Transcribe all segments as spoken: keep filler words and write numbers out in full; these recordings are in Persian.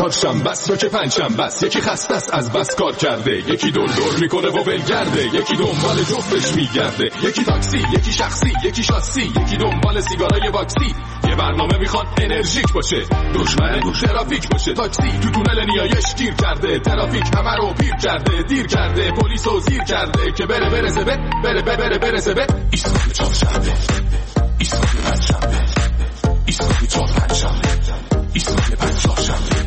چهارشنبه است یا که پنجشنبه است، یکی خسته است از بس کار کرده، یکی دور دور میکنه و ولگرده، یکی دنبال جفتش میگرده، یکی تاکسی، یکی شخصی، یکی شاسی، یکی دنبال سیگارای واکسی. یه برنامه میخواد انرژیک باشه، دشمن ترافیک باشه. تاکسی تو تونل نیایش گیر کرده، ترافیک همه رو پیر کرده، دیر کرده، پلیسو زیر کرده که بره برسه به بره بره بره برسه به ایستگاه چهارشنبه، ایستگاه پنجشنبه، ایستگاه چهار پنجشنبه، ایستگاه پنجشنبه.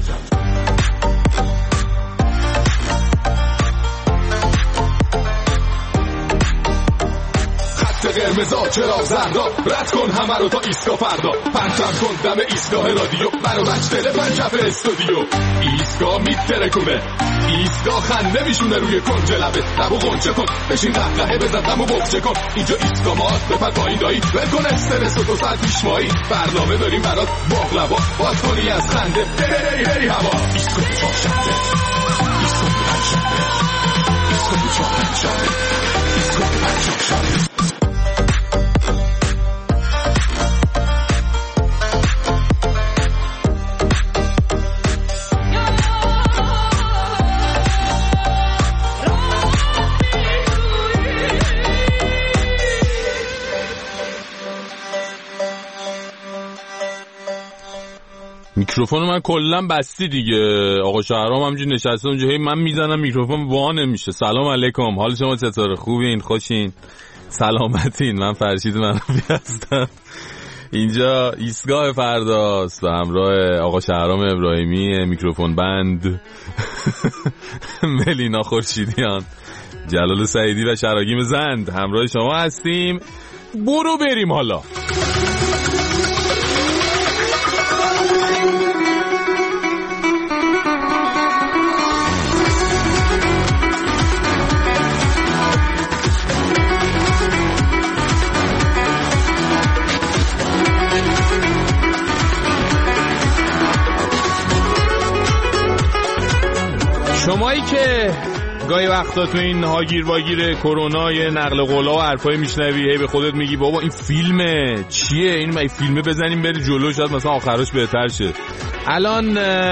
قرمزا چرا زردا، رد کن همه رو تا ایستگاه فردا، پرتم کن دم ایستگاه رادیو، برو مجتله پنجف استودیو. ایستگاه میترکونه، ایستگاه خنده میشونه روی کنج لبه، لبو غنچه کن، بشین قهقهه بزن دمو بغچه کن. اینجا ایستگاه ماست، بپر پایین دایی، ول کن استرس و دو ساعت پیشمایی، برنامه داریم برات باقلوا، باز کنی از خنده هری هری هوا. ایستگاه چهارشنبه، ایستگاه پنجشنبه، ایستگاه چهار پنجشنبه، ایستگاه پنجشنبه. میکروفون من کلا بستی دیگه. آقا شهرام همینجوری نشسته اونجا، هی من میزنم میکروفون وا نمیشه. سلام علیکم، حال شما چطوره؟ خوبین؟ خوشین؟ سلامتین؟ من فرشید منافی هستم. اینجا ایستگاه فرداست و همراه آقا شهرام ابراهیمی میکروفون بند، ملینا خورشیدیان، جلال سعیدی و شراگیم زند همراه شما هستیم. برو بریم حالا. شمایی که گاهی وقتا تو این هاگیر واگیر کرونا یه نقل قولا و حرفای میشنوی، هی به خودت میگی بابا این فیلمه چیه، این ما فیلمه بزنیم بری جلو، شاید مثلا آخرش بهتر شه. الان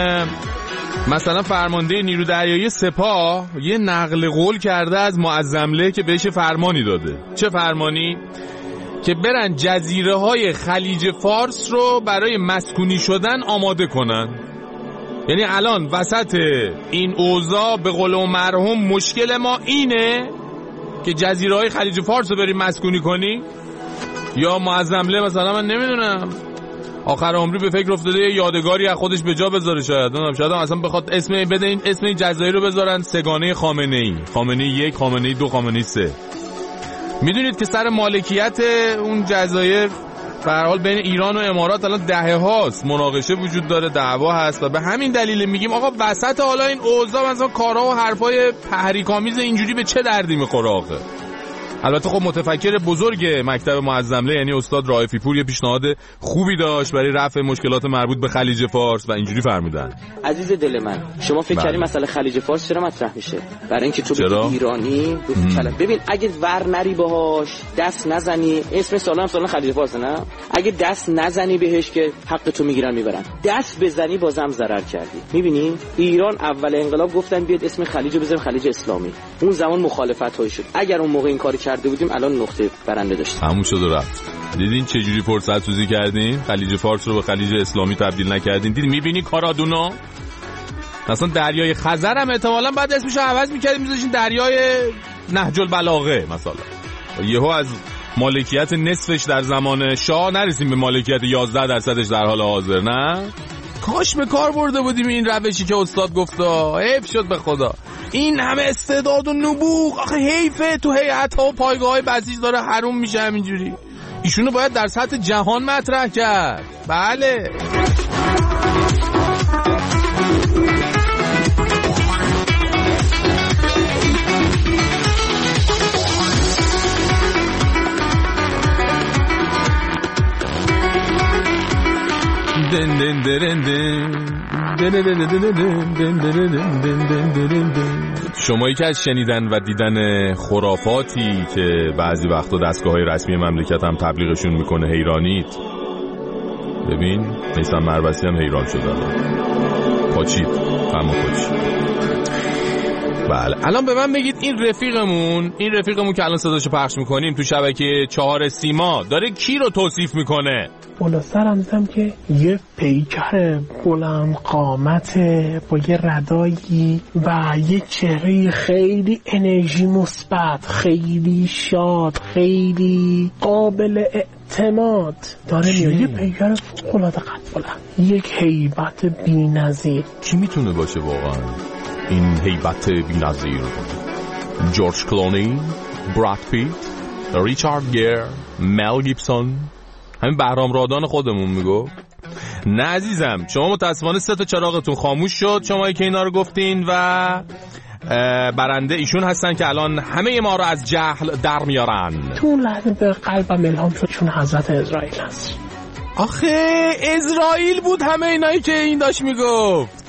مثلا فرمانده نیرو دریایی سپاه یه نقل قول کرده از معظمله که بهش فرمانی داده. چه فرمانی؟ که برن جزیره های خلیج فارس رو برای مسکونی شدن آماده کنن. یعنی الان وسط این اوضاع به قول و مرحوم مشکل ما اینه که جزیره های خلیج فارس رو بریم مسکونی کنی، یا معظمله مثلا من نمیدونم آخر عمری به فکر افتاده یه یادگاری از خودش به جا بذاره، شاید نمیدونم، شاید اصلا بخواد اسم بده این اسم این جزایر رو بذارن سگانه خامنه ای، خامنه یک، خامنه ای دو، خامنه ای سه. میدونید که سر مالکیت اون جزایر به هر حال بین ایران و امارات الان دهه هاست مناقشه وجود داره، دعوا هست و به همین دلیل میگیم آقا وسط حالا این اوضاع مثلا کارها و حرفای تحریک‌آمیز اینجوری به چه دردی میخوره آخه؟ البته خب متفکر بزرگ مکتب معظمله یعنی استاد رائفی پور یه پیشنهاد خوبی داشت برای رفع مشکلات مربوط به خلیج فارس و اینجوری فرمودن. عزیز دل من، شما فکر کردی مسئله خلیج فارس چرا مطرح میشه؟ برای اینکه تو به ایرانی ببین اگه ور نری باهاش، دست نزنی، اسم سالم سالن خلیج فارس نه، اگه دست نزنی بهش که حق تو میگیرن میبرن، دست بزنی بازم ضرر کردی. میبینی ایران اول انقلاب گفتن بیاد اسم خلیجو بذاریم خلیج اسلامی، اون زمان مخالفت های شد. اگر اون موقع این کاری کرده بودیم الان نقطه برنده داشتیم. تموم شد و رفت. دیدین چه جوری فرصت سازی کردین؟ خلیج فارس رو به خلیج اسلامی تبدیل نکردین. دیدین؟ میبینی کارادونا؟ مثلا دریای خزر هم احتمالاً بعد اسمش رو عوض می‌کردیم می‌ذاشتین دریای نهج البلاغه مثلا. یهو از مالکیت نصفش در زمان شاه نرسیم به مالکیت یازده درصدش در حال حاضر. نه؟ کاش به کار برده بودیم این روشی که استاد گفتا. حیف شد به خدا. این همه استعداد و نبوغ آخه حیفه تو هیئت‌ها و پایگاه‌های بسیج داره حروم میشه همینجوری. ایشونو باید در سطح جهان مطرح کرد. بله. دن دن دن دن. شمایی که از شنیدن و دیدن خرافاتی که بعضی وقتا دستگاه‌های رسمی مملکت هم تبلیغشون میکنه حیرانید. ببین میثم مربسی هم حیران شده پاچید اما پاچید. بله الان به من بگید این رفیقمون این رفیقمون که الان صداشو پخش میکنیم تو شبکه چهار سیما داره کی رو توصیف میکنه؟ بالا سرم دیدم که یه پیکر بلند قامت با یه ردایی و یه چهره خیلی انرژی مثبت، خیلی شاد، خیلی قابل اعتماد داره میاد. یه پیکر فوق‌العاده قد بلند، یک هیبت بی‌نظیر. کی میتونه باشه واقعا این هیبت بی‌نظیر؟ جورج کلونی، براد پیت، ریچارد گیر، مل گیبسون، همین بهرام رادان خودمون میگو؟ نه عزیزم، شما متاسفانه سه تا چراغتون خاموش شد شمایی که اینا رو گفتین و برنده ایشون هستن که الان همه ما رو از جهل در میارن. تو اون لحظه به قلبم الهام شد چون حضرت اسرائیل هست. آخه اسرائیل بود همه اینایی که این داشت میگفت.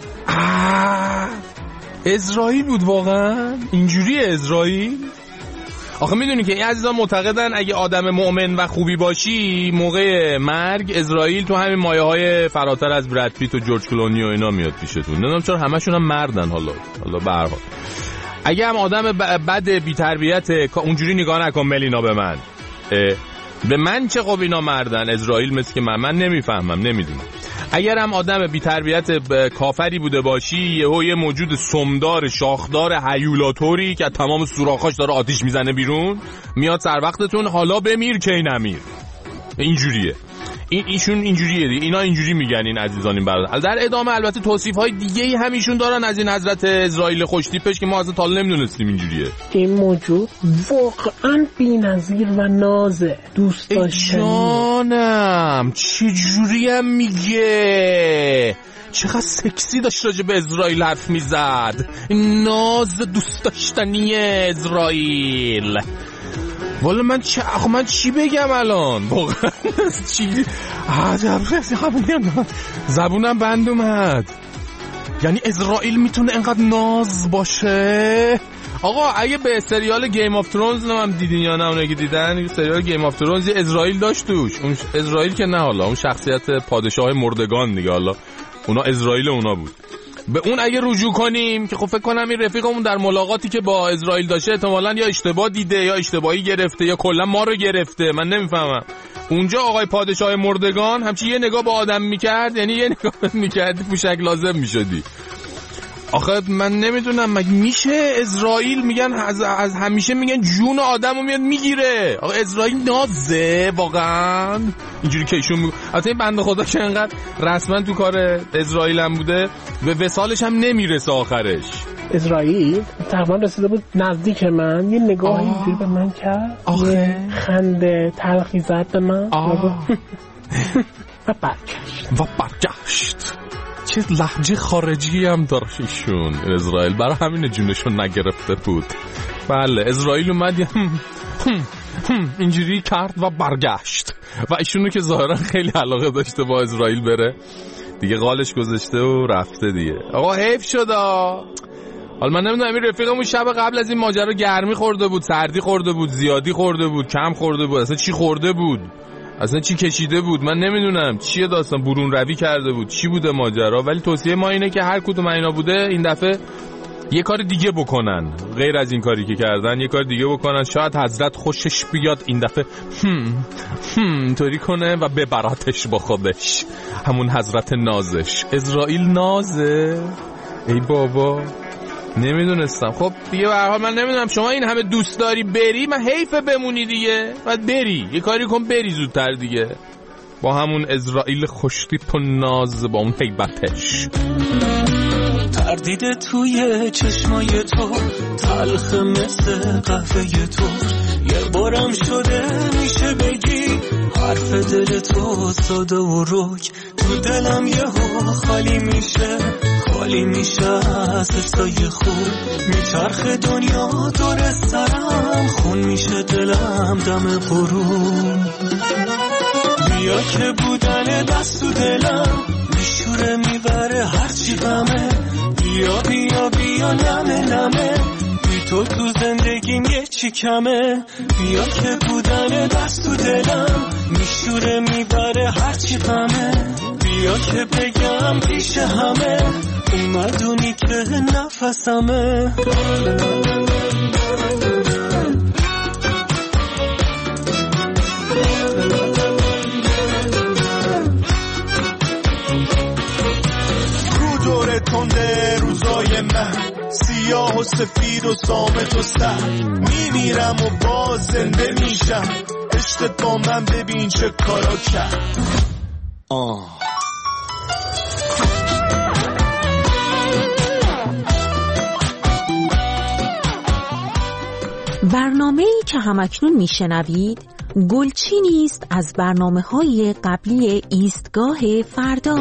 آه اسرائیل بود واقعا؟ اینجوری اسرائیل؟ آخه میدونی که این عزیزان معتقدن اگه آدم مؤمن و خوبی باشی موقع مرگ اسرائیل تو همین مایه های فراتر از براد پیت و جورج کلونی و اینا میاد پیشتون. نمیدونم چرا همشون هم مردن. حالا حالا به هر حال اگه هم آدم بد بی تربیت اونجوری نگاه نکن ملینا به من، به من چه خب اینا مردن. اسرائیل مثل که من من نمیفهمم نمیدونم. اگر هم آدم بی تربیت کافری بوده باشی یهو یه موجود سمدار شاخدار هیولاتوری که تمام سوراخاش داره آتیش میزنه بیرون میاد سر وقتتون حالا بمیر کی نمیر. اینجوریه این ایشون اینجوریه دیگه. اینا اینجوری میگن این عزیزان این برادر. در ادامه البته توصیف های دیگه ای هم ایشون دارن از این حضرت اسرائیل خوشتیپش که ما اصلا تا حالا نمیدونستیم اینجوریه. این موجود واقعا بی‌نظیر و نازه، دوست داشتنی. جانم چجوری هم میگه، چقدر سکسی داشت راجع به اسرائیل حرف میزد. ناز دوست داشتنی اسرائیل. والا من چه آخه من چی بگم الان واقعا چی زبونم بند اومد. یعنی اسرائیل میتونه انقدر ناز باشه؟ آقا اگه به سریال گیم آف ترونز نمیم دیدین یا نه؟ اونایی که دیدن سریال گیم آف ترونز اسرائیل داشت توش. اون اسرائیل که نه، حالا اون شخصیت پادشاه مردگان دیگه، حالا اونا اسرائیل اونا بود. به اون اگه رجوع کنیم که خب فکر کنم این رفیقمون در ملاقاتی که با اسرائیل داشته احتمالاً یا اشتباه دیده یا اشتباهی گرفته یا کلا ما رو گرفته، من نمیفهمم. اونجا آقای پادشاه مردگان همچی یه نگاه با آدم میکرد، یعنی یه نگاه میکردی پوشک لازم میشدی. آخه من نمیدونم مگه میشه اسرائیل میگن از, از همیشه میگن جون آدمو میاد میگیره. آقا اسرائیل نازه واقعا اینجوری که ایشون میگه. البته این بنده خدا که انقدر رسما تو کار اسرائیل هم بوده به وصالش هم نمیرسه آخرش. اسرائیل تقریبا رسیده بود نزدیک من، یه نگاهی اینجوری به من کرد، یه خنده تلخی زد به من و برگشت و برگشت چه لهجه خارجی هم داشت ایشون اسرائیل، برای همین جونشون نگرفته بود. بله اسرائیل اومد اینجوری کرد و برگشت و ایشونو که ظاهرا خیلی علاقه داشته با اسرائیل بره دیگه قالش گذاشته و رفته دیگه. آقا حیف شد. حالا من نمیدونم این رفیقمون شب قبل از این ماجرا گرمی خورده بود، سردی خورده بود، زیادی خورده بود، کم خورده بود، اصلا چی خورده بود، اصلا چی کشیده بود، من نمیدونم چیه داستان، برون روی کرده بود، چی بوده ماجرا. ولی توصیه ما اینه که هر کدوم اینا بوده این دفعه یه کار دیگه بکنن غیر از این کاری که کردن، یه کار دیگه بکنن. شاید حضرت خوشش بیاد این دفعه هم هم طوری کنه و ببراتش با خودش، همون حضرت نازش. اسرائیل نازه؟ ای بابا نمیدونستم. خب دیگه به هر حال من نمیدونم شما این همه دوست داری بری، من حیفه بمونی دیگه، باید بری یه کاری کن بری زودتر دیگه با همون اسرائیل خوشتیپ و ناز با اون هیبتش. تردید توی چشمای تو تلخ مثل قهوه تو، یه بارم شده میشه بگی حرف دل تو ساده و روک، تو دلم یهو خالی میشه خالی میشه از حسای خوب، میچرخ دنیا دور سرم خون میشه دلم دم غروب. بیا که بودن دست تو دلم میشوره میبره هرچی غمه، بیا بیا بیا نمه نمه بی تو تو زندگیم یه چی کمه، بیا که بودن دست تو دلم میشوره میبره هرچی غمه، بیا که بگم پیش همه اومدونی که نفسمه. رو دور تنده روزای من سیاه و سفید و سامت و سر، میمیرم و باز زنده میشم، عشقت با من ببین چه کارا کرد. آه برنامه‌ای که همکنون میشنوید گلچینی است از برنامه‌های قبلی ایستگاه فردا.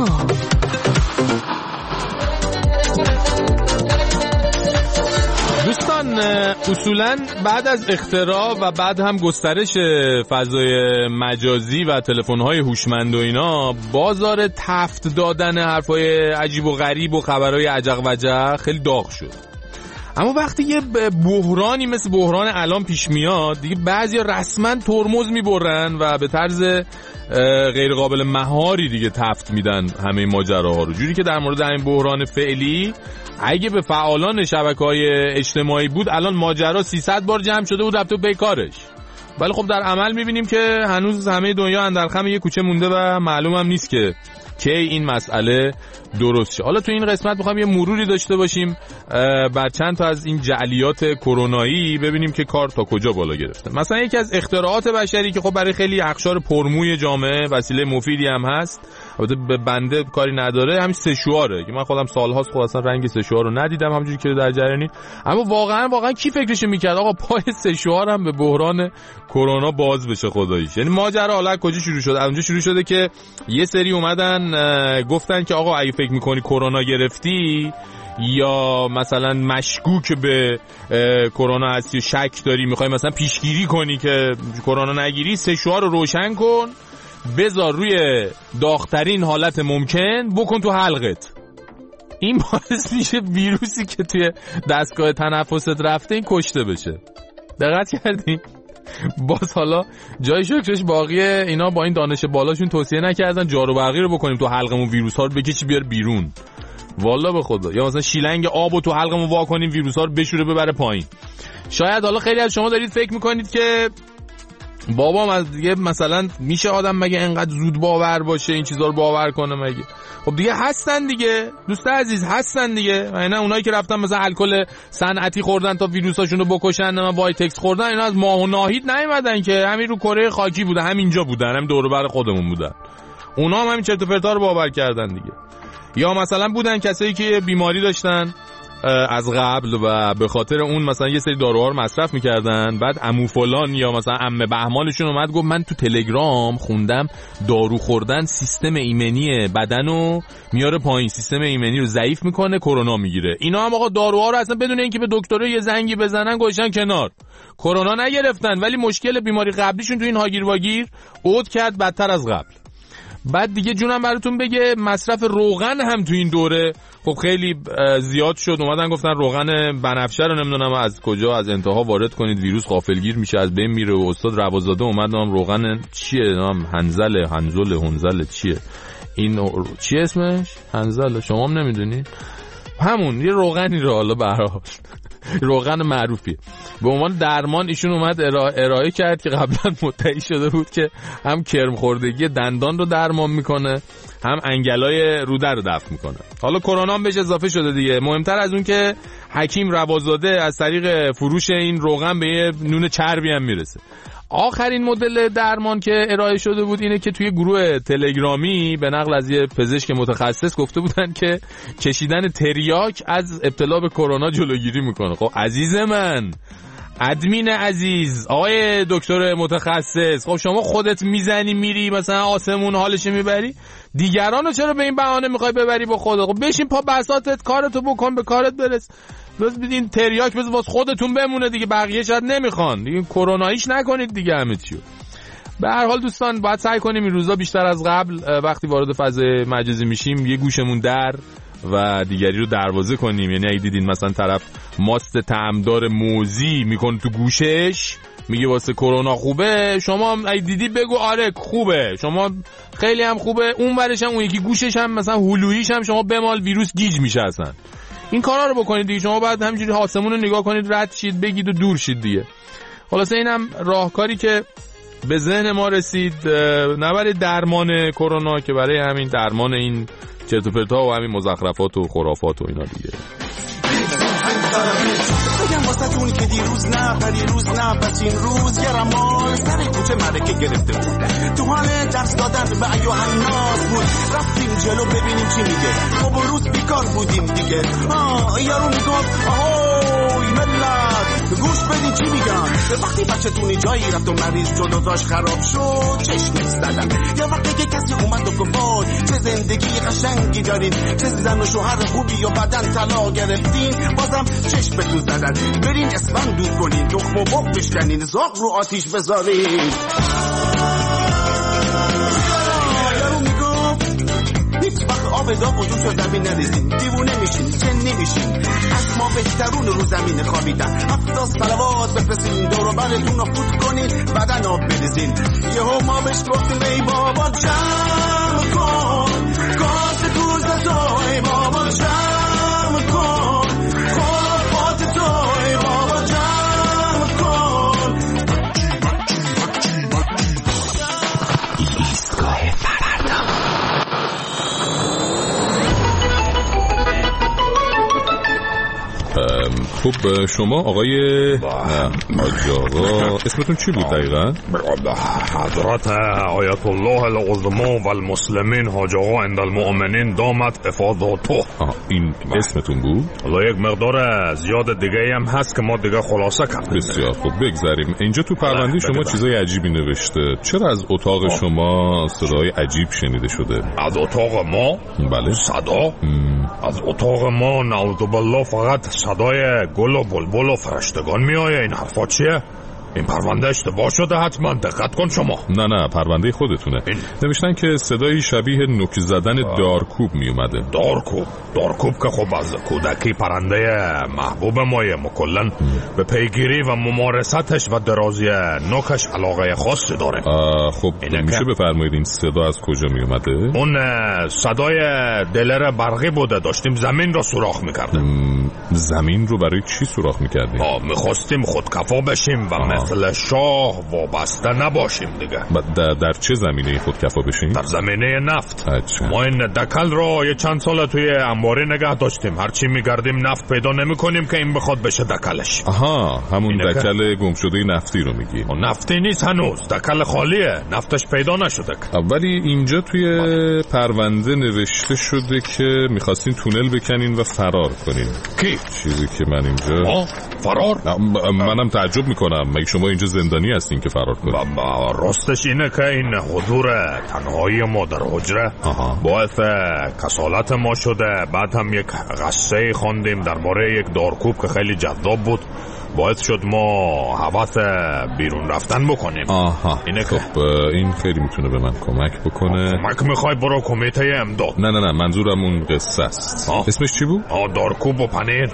دوستان اصولاً بعد از اختراع و بعد هم گسترش فضای مجازی و تلفن‌های هوشمند و اینا، بازار تفت دادن حرفای عجیب و غریب و خبرهای عجق وجق خیلی داغ شد. اما وقتی یه بحرانی مثل بحران الان پیش میاد دیگه بعضیا رسما ترمز میبرن و به طرز غیر قابل مهاری دیگه تفت میدن همه ماجراها رو، جوری که در مورد این بحران فعلی اگه به فعالان شبکه‌های اجتماعی بود الان ماجرا سیصد بار جمع شده بود رفته پی کارش، ولی خب در عمل میبینیم که هنوز همه دنیا اندر خم یه کوچه مونده و معلوم هم نیست که که این مسئله درست شه. حالا تو این قسمت میخوایم یه مروری داشته باشیم بر چند تا از این جعلیات کرونایی، ببینیم که کار تا کجا بالا گرفته. مثلا یکی از اختراعات بشری که خب برای خیلی اقشار پرموی جامعه وسیله مفیدی هم هست، البته به بنده کاری نداره، همین سشواره که من خودم سالهاست خود اصلا رنگ سشوار رو ندیدم همونجوری که در جریانی، اما واقعا واقعا کی فکرش میکرد آقا پای سشوار هم به بحران کرونا باز بشه خداییش. یعنی ماجرا حالا کجا شروع شد؟ اونجا شروع شده که یه سری اومدن گفتن که آقا اگه فکر میکنی کرونا گرفتی یا مثلا مشکوک به کرونا هستی و شک داری میخوای مثلا پیشگیری کنی که کرونا نگیری، سشوار رو روشن کن، بذار روی داغترین حالت ممکن، بکن تو حلقت. این باعث میشه ویروسی که توی دستگاه تنفست رفته این کشته بشه. دقت کردین؟ باز حالا جای شکرش باقی اینا با این دانش بالاشون توصیه نکردن جارو برقی رو بکنیم تو حلقمون ویروس ها رو بکشی بیار بیرون، والا به خدا، یا مثلا شیلنگ آبو تو حلقمون وا کنیم ویروس ها رو بشوره ببره پایین. شاید حالا خیلی از شما دارید فکر میکنید که بابا از دیگه مثلا میشه آدم مگه انقدر زود باور باشه این چیزا رو باور کنه مگه؟ خب دیگه هستن دیگه دوست عزیز، هستن دیگه. اینا اونایی که رفتن مثلا الکل صنعتی خوردن تا ویروساشونو بکشن، نه وایتکس خوردن، اینا از ماه و ناهید نیومدن که، همین رو کره خاکی بوده، همینجا بودن، همین دور و بر خودمون بودن. اونا هم همین چرت و پرتا رو باور کردن دیگه. یا مثلا بودن کسایی که بیماری داشتن از قبل و به خاطر اون مثلا یه سری داروها رو مصرف میکردن، بعد عمو فلان یا مثلا عمه بهمانشون اومد گفت من تو تلگرام خوندم دارو خوردن سیستم ایمنی بدنو میاره پایین، سیستم ایمنی رو ضعیف میکنه، کرونا میگیره. اینا هم آقا داروها رو اصلا بدون اینکه به دکتر یه زنگی بزنن گوشن کنار، کرونا نگرفتن، ولی مشکل بیماری قبلیشون تو این هاگیر واگیر عود کرد بدتر از قبل. بعد دیگه جونم براتون بگه مصرف روغن هم تو این دوره خب خیلی زیاد شد. اومدن گفتن روغن بنفشه رو نمیدونم از کجا از انتها وارد کنید ویروس غافلگیر میشه از بین میره، و استاد روازاده اومد نام روغن چیه نام هنزل هنزل هنزل چیه این چیه اسمش هنزل شما هم نمیدونید، همون یه روغنی رو حالا برای روغن معروفی به عنوان درمان ایشون اومد ارائه کرد که قبلا مدعی شده بود که هم کرم خوردگی دندان رو درمان میکنه هم انگلای روده رو دفع میکنه. حالا کرونا هم بهش اضافه شده دیگه. مهمتر از اون که حکیم روازاده از طریق فروش این روغن به یه نون چربی هم میرسه. آخرین مدل درمان که ارائه شده بود اینه که توی گروه تلگرامی به نقل از یه پزشک متخصص گفته بودن که کشیدن تریاک از ابتلا به کرونا جلوگیری میکنه. خب عزیز من، ادمین عزیز، آقای دکتر متخصص، خب شما خودت میزنی میری مثلا آسمون حالش میبری، دیگرانو چرا به این بهانه میخوای ببری با خودت؟ خب بشین پا بساطت کارتو بکن به کارت برس. بس بدین تریاک بس واسه خودتون بمونه دیگه، بقیه شاید نمیخوان دیگه، کروناییش نکنید دیگه همه چیو. به هر حال دوستان باید سعی کنیم این روزا بیشتر از قبل وقتی وارد فضای مجازی میشیم یه گوشمون در و دیگری رو دروازه کنیم. یعنی اگه دیدین مثلا طرف ماست طعمدار موزی میکنه تو گوشش میگه واسه کرونا خوبه، شما اگه دیدی بگو آره خوبه، شما خیلی هم خوبه، اون ورش هم اون یکی گوشش هم مثلا هلویش هم شما بمال ویروس گیج میشه اصلا. این کارا رو بکنید دیگه. شما بعد همینجوری آسمون رو نگاه کنید رد شید بگید و دور شید دیگه. خلاصه اینم راهکاری که به ذهن ما رسید، نه برای درمان کرونا که برای همین درمان این چرت و پرتا و همین مزخرفات و خرافات و اینا دیگه. بگم واسه تون که دیروز نه پریروز نه پس این روز یه رمال سر کوچه مرکه گرفته بود، تو حال درس دادن به ایو الناس بود. رفتیم جلو ببینیم چی میگه، خب اون روز بیکار بودیم دیگه. آه یارو میگفت آهوی ملت گوش بدین چی میگم. وقتی بچه تونی جایی رفت و مریض جلو داشت خراب شد چشم زدن. یا وقتی که کسی اومد و گفت وای چه زندگی قشنگی دارین، چه زن و شوهر خوبی و بدن طلا گرفتین، بازم چشم بتون زدن. برین اسفند دود کنین، تخم و بخ بشکنین، زاغ رو آتیش بذارین. یارو میگفت هیچ وقت آب داغ و جوش رو زمین نریزین، دیوونه میشین جنی میشین، از ما بهترون رو زمین خوابیدن. هفتاد صلوات بفرستین دور و برتون رو فوت کنین، بدن آب بریزین. یهو ما بهش گفتیم ای بابا جمع کن کاس توز تو، ای بابا جمع کن خرافات تو، ای بابا جمع کن. ایستگاه فردا. خب شما آقای حاج آقا اسمتون چی بود دقیقا؟ حضرت آیت الله العظما و المسلمین حاج آقا عند المؤمنین دامت افاضته. این اسمتون بود؟ حالا یک مقدار زیاد دیگه هم هست که ما دیگه خلاصه کردیم. بسیار خوب بگذاریم. اینجا تو پرونده شما چیزای عجیبی نوشته. چرا از اتاق شما صدای عجیب شنیده شده؟ از اتاق ما؟ بله. صدا؟ از اتاق ما نعوذ بالله فقط صدای گل و بلبل و فرشتگان می آیه. این حرفا چیه؟ این پرونده اشتباه شده، حتما دقت کن شما. نه نه پرونده خودتونه. این... نوشتن که صدایی شبیه نوک زدن دارکوب می اومده. دارکوب دارکوب که خب از کودکی پرنده محبوب مایه، مکلن به پیگیری و ممارستش و درازی نوکش علاقه خاصی داره. خب میشه بفرمایید این صدا از کجا می اومده؟ اون صدای دلر برقی بوده، داشتیم زمین رو سوراخ میکردیم. زمین رو برای چی سوراخ میکردیم؟ میخواستیم خودکفا بشیم و آه. مثل شاه وابسته نباشیم دیگه. در, در چه زمینه خودکفا بشیم؟ در زمینه نفت. اچه. ما این دکل رو یه چند سال توی انباری نگه داشتیم، هرچی میگردیم نفت پیدا نمی کنیم که این بخواد بشه دکلش. آها همون دکل گم شده نفتی رو میگی؟ نفتی نیست هنوز، دکل خالیه، نفتش پیدا نشده. ولی اینجا توی پرونده نوشته شده که میخواستین تونل بکنین و فرار کنین. کی؟ چیزی که من اینجا آه فرار؟ منم تعجب میکنم، مگه شما اینجا زندانی هستین که فرار کنین؟ راستش اینه که این حضور تنهایی ما در حجره باعث کسالت ما شده. بعد هم یک قصه خوندیم درباره یک دارکوب که خیلی جذاب بود، باعث شد ما هوس بیرون رفتن بکنیم. آها اینه خب که این خیلی میتونه به من کمک بکنه. کمک میخوای برو کمیته امداد. نه نه نه منظورم اون قصه است. آه. اسمش چی بود؟ آه دارکوب و پنیر.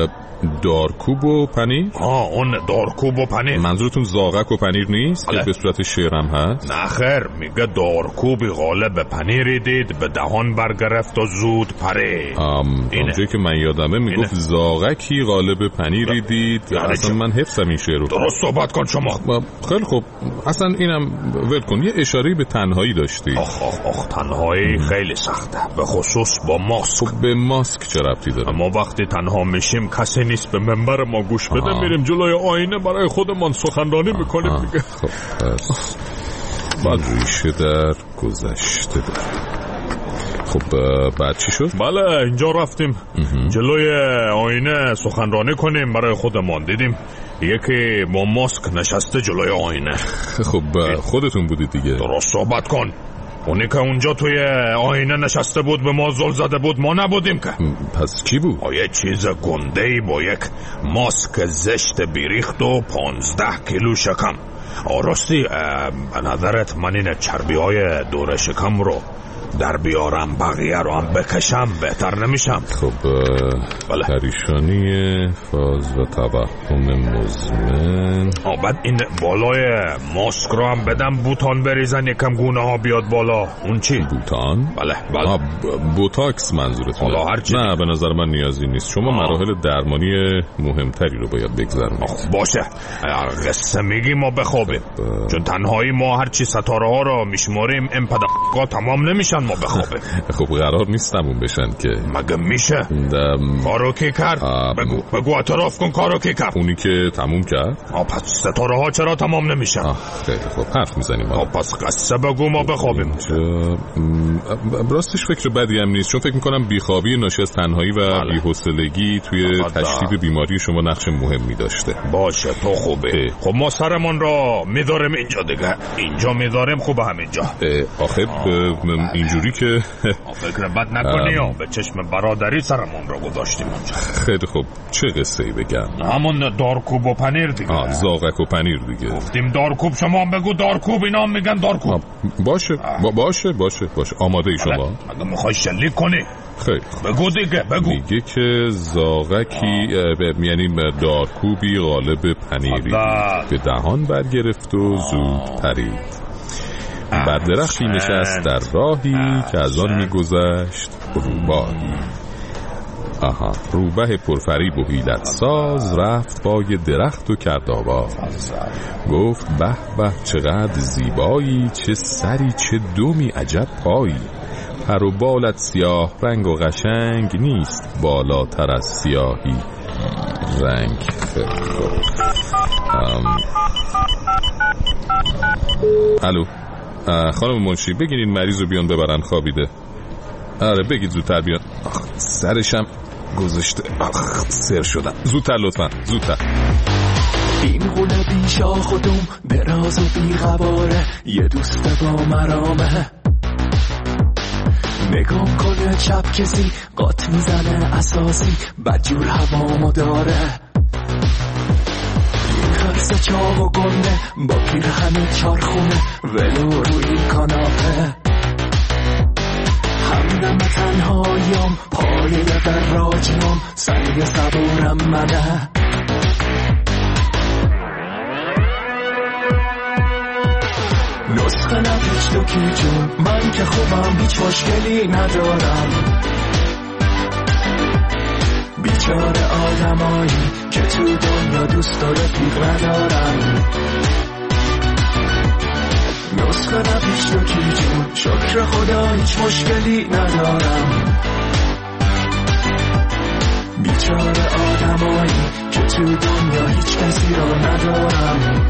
دارکوب و پنیر؟ آه اون دارکوب و پنیر. منظورتون زاغک و پنیر نیست که به صورت شعرم هست؟ نه خیر، میگه دارکوبی غالب پنیری دید به دهان برگرفت و زود پرید. اونجایی که من یادمه میگفت زاغکی غالب پنیری دید. اصلا من حفظم این شعر رو. درست صحبت کن شما. خیلی خوب اصلا اینم ول کن. یه اشاره به تنهایی داشتی. آخ آخ آخ تنهایی م. خیلی سخته، به خصوص با ماسک. خب به ماسک چه ربطی داره؟ ما وقتی تنها میشیم کسی نیست به منبر ما گوش بده. آه. میریم جلوی آینه برای خودمان سخنرانی میکنیم دیگه. خب پس بعد ریشه در گذشته داره. خب بعد چی شد؟ بله اینجا رفتیم امه. جلوی آینه سخنرانی کنیم برای خودمان. دیدیم یکی با ماسک نشسته جلوی آینه. خب خودتون بودید دیگه. درست صحبت کن. اونی که اونجا توی آینه نشسته بود به ما زل زده بود، ما نبودیم که. پس کی بود؟ یه چیز گنده‌ای با یک ماسک زشت بیریخت و پانزده کیلو شکم. راستی به نظرت من این چربی های دور شکم رو در بیارم بقیه رو هم بکشم بهتر نمیشم. خب بله. پریشانی فاز و توهم مزمن. آه بعد این بالای ماسک رو هم بدم بوتان بریزن یکم گونه ها بیاد بالا. اون چی؟ بوتان؟ بله بله. بوتاکس منظورتونه؟ حالا هر چی. نه به نظر من نیازی نیست. شما آه. مراحل درمانی مهمتری رو باید بگذرونید. باشه قصه میگی ما بخوابیم ب... چون تنهایی ما هرچی ستاره ها رو میشماریم این پدقا تمام نمیشن ما بخوابیم. خب قرار نیست تموم بشن که. مگه میشه؟ دم... کارو کی کرد؟ آه... بگو بگو اعتراف کن کارو کی کرد؟ اونی که تموم کرد؟ آه پس ستاره ها چرا تمام نمیشن؟ آه خیلی خب حرف میزنیم. آه پس قصه بگو ما بخوابیم. اینجا... راستش فکر بدی هم نیست چون فکر میکنم بیخوابی ناشی از تنهایی و بله. بی‌حوصلگی توی تشدید بیماری شما نقش مهمی داشته. باشه تو خوبه. خب ما سرمون را میذاریم اینجا دیگه. اینجا میذاریم خوبه همینجا. آخه اینجوری که فکر بد نکنی ام... به چشم برادری سرمون را گذاشتیم اونجا. خیلی خوب چه قصه ای بگم؟ همون دارکوب و پنیر دیگه. آه زاغک و پنیر دیگه. گفتیم دارکوب شما هم بگو دارکوب اینا هم میگن دارکوب. باشه با باشه باشه باشه آماده ای شما؟ اگه میخوای شلیک کنی خیلی بگو دیگه بگو. میگه که زاغکی یعنی دارکوبی غالب پنیری به دهان برگرفت و زود پرید. بر درختی نشست در راهی که از آن میگذشت روباهی. آها روبه پرفریب و حیلت ساز رفت پای درخت و کرد آواز. گفت به به چقدر زیبایی، چه سری چه دومی عجب پایی. پر و بالت سیاه رنگ و قشنگ نیست بالاتر از سیاهی رنگ. ام... الو خانم منشی بگین این مریض رو بیان ببرن خوابیده. آره بگید زودتر بیان. آخ سرشم گذاشته. آخ سر شدم. زودتر لطفا زودتر. این غونه بی شاخ و دوم دراز و بی غباره یه دوست با مرامه. نگام کنه چپ کسی قاط میزنه اساسی بدجور هوامو داره. خرس چاق و گنده با پیرهن چارخونه ولو روی کاناپه. همدم تنهاییم پایه در راجیم سنگ صبورم منه. نسخه نپیچ تو کی جون من که خوبم هیچ مشکلی ندارم. بیچاره آدمایی که تو دنیا دوست و رفیق ندارم. نسخه نپیچ تو کی جون شکر خدا هیچ مشکلی ندارم. بیچاره آدمایی که تو دنیا هیچ کسی را ندارم.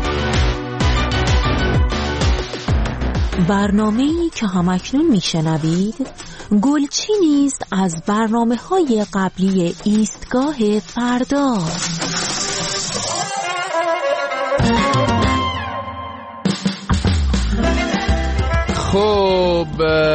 برنامه‌ای که همکنون میشنوید گلچینی است از برنامه‌های قبلی ایستگاه فردا. خب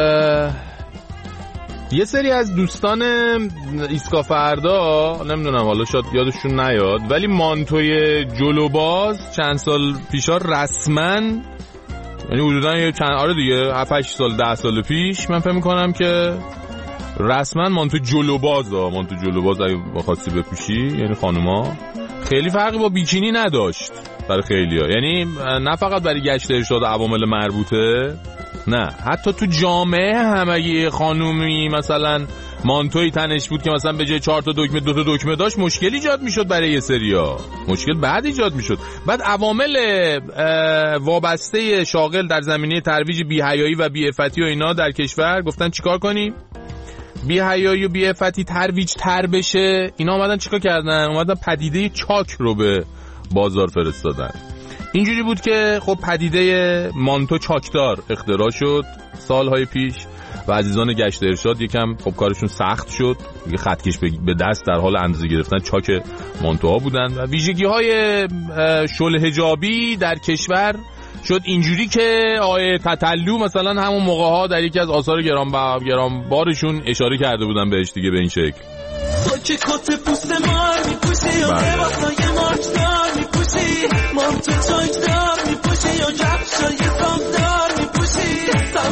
یه سری از دوستان ایستگاه فردا نمیدونم حالا شاید یادشون نیاد ولی مانتوی جلوباز چند سال پیشا رسما یعنی حدودا یه چند آره دیگه هفت هشت سال ده سال پیش من فکر می‌کنم که رسما مانتو جلوباز ها مانتو جلوباز اگه بخواستی بپوشی یعنی خانوما خیلی فرقی با بیکینی نداشت برای خیلیا. یعنی نه فقط برای گشت ارشاد و عوامل مربوطه نه حتی تو جامعه هم اگه خانومی مثلا مانتوی تنش بود که مثلا به جای چهار تا دکمه دو تا دکمه داشت مشکل ایجاد میشد برای یه سریا. مشکل بعد ایجاد میشد. بعد عوامل وابسته شاغل در زمینه ترویج بی‌حیایی و بی‌عفتی و اینا در کشور گفتن چیکار کنیم؟ بی‌حیایی و بی‌عفتی ترویج تر بشه. اینا اومدن چیکار کردن؟ اومدن پدیده چاک رو به بازار فرستادن. اینجوری بود که خب پدیده مانتو چاکدار اختراع شد سالهای پیش و عزیزان گشت ارشاد یکم خب کارشون سخت شد. یه خطکش به دست در حال اندازه گرفتن چاک مانتوها بودن و ویژگی‌های شل حجابی در کشور شد اینجوری که آیه تتلو مثلا همون موقع‌ها در یکی از آثار گران گرانبارشون اشاره کرده بودن بهش دیگه به این شکل. تو که کت پوست مار میپوشی یا لباسای مارکدار میپوشی مانتو چاکدار میپوشی یا کفشای سامدار میپوشی سمت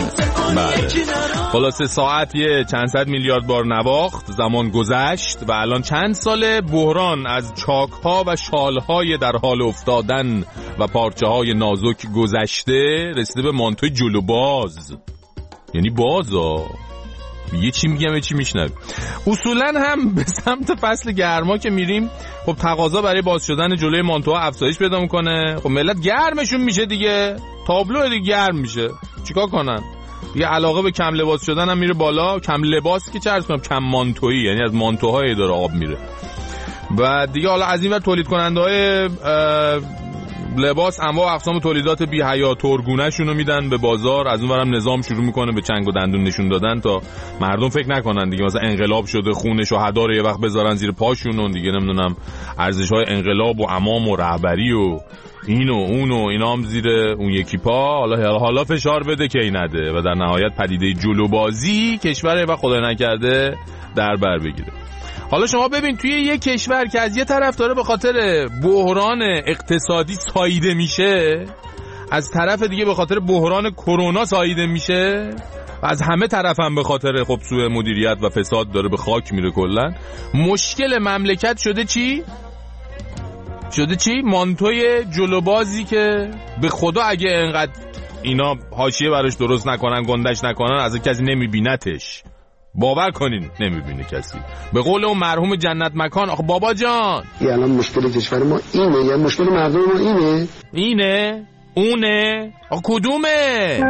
بله. خلاصه ساعت یه چند صد میلیارد بار نواخت، زمان گذشت و الان چند ساله بحران از چاک‌ها و شال‌های در حال افتادن و پارچه‌های نازک گذشته رسیده به مانتوی جلوباز. یعنی بازا یه چی میگم یه چی میشنوی. اصولا هم به سمت فصل گرما که میریم خب تقاضا برای باز شدن جلوی مانتوها افزایش پیدا میکنه. خب ملت گرمشون میشه دیگه، تابلو دیگه گرم میشه، چیکار کنن دیگه؟ علاقه به کم لباس شدن هم میره بالا. کم لباس که چه عرض کنم، کم مانتویی، یعنی از مانتوهای داره آب میره. و دیگه حالا از این ور تولید کننده های لباس انواع اقسام تولیدات بی حیا ترگونه شونو میدن به بازار. از اون ورم نظام شروع میکنه به چنگ و دندون نشون دادن تا مردم فکر نکنن دیگه مثلا انقلاب شده خون شهدا رو یه وقت بذارن زیر پاشون دیگه، نمیدونم ارزش های انقلاب و امام و رهبری و این و اون و اینا هم زیر اون یکی پا حالا حالا فشار بده که این نده و در نهایت پدیده جلوبازی کشور و خدای نکرده در بر بگیره. حالا شما ببین توی یه کشور که از یه طرف داره به خاطر بحران اقتصادی ساییده میشه، از طرف دیگه به خاطر بحران کرونا ساییده میشه و از همه طرف هم به خاطر خب سوء مدیریت و فساد داره به خاک میره کلا، مشکل مملکت شده چی؟ شده چی؟ مانتوی جلوبازی که به خدا اگه انقدر اینا حاشیه براش درست نکنن گندش نکنن از کسی نمیبینتش. باور کنین نمیبینه کسی. به قول اون مرحوم جنت مکان، آخه بابا جان یه الان مشکل کشور ما اینه یا مشکل مردم ما اینه؟ اینه؟ اونه؟ آخه کدومه؟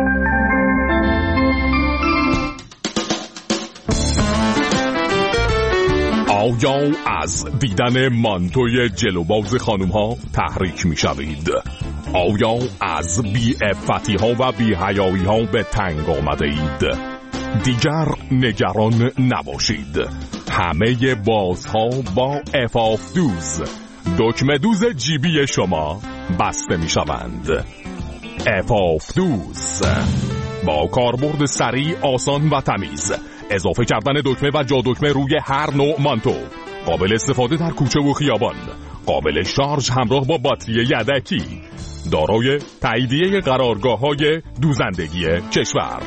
آیا از دیدن مانتوی جلوباز خانوم ها تحریک می شوید؟ آیا از بی افتی ها و بی حیایی ها به تنگ آمده اید؟ دیگر نگران نباشید، همه بازها با افاف دوز دکمه دوز جیبی شما بسته می شوند. افاف دوز با کاربرد سریع، آسان و تمیز، اضافه کردن دکمه و جا دکمه روی هر نوع مانتو، قابل استفاده در کوچه و خیابان، قابل شارژ همراه با باتری یدکی، دارای تاییدیه قرارگاه‌های دوزندگی کشور.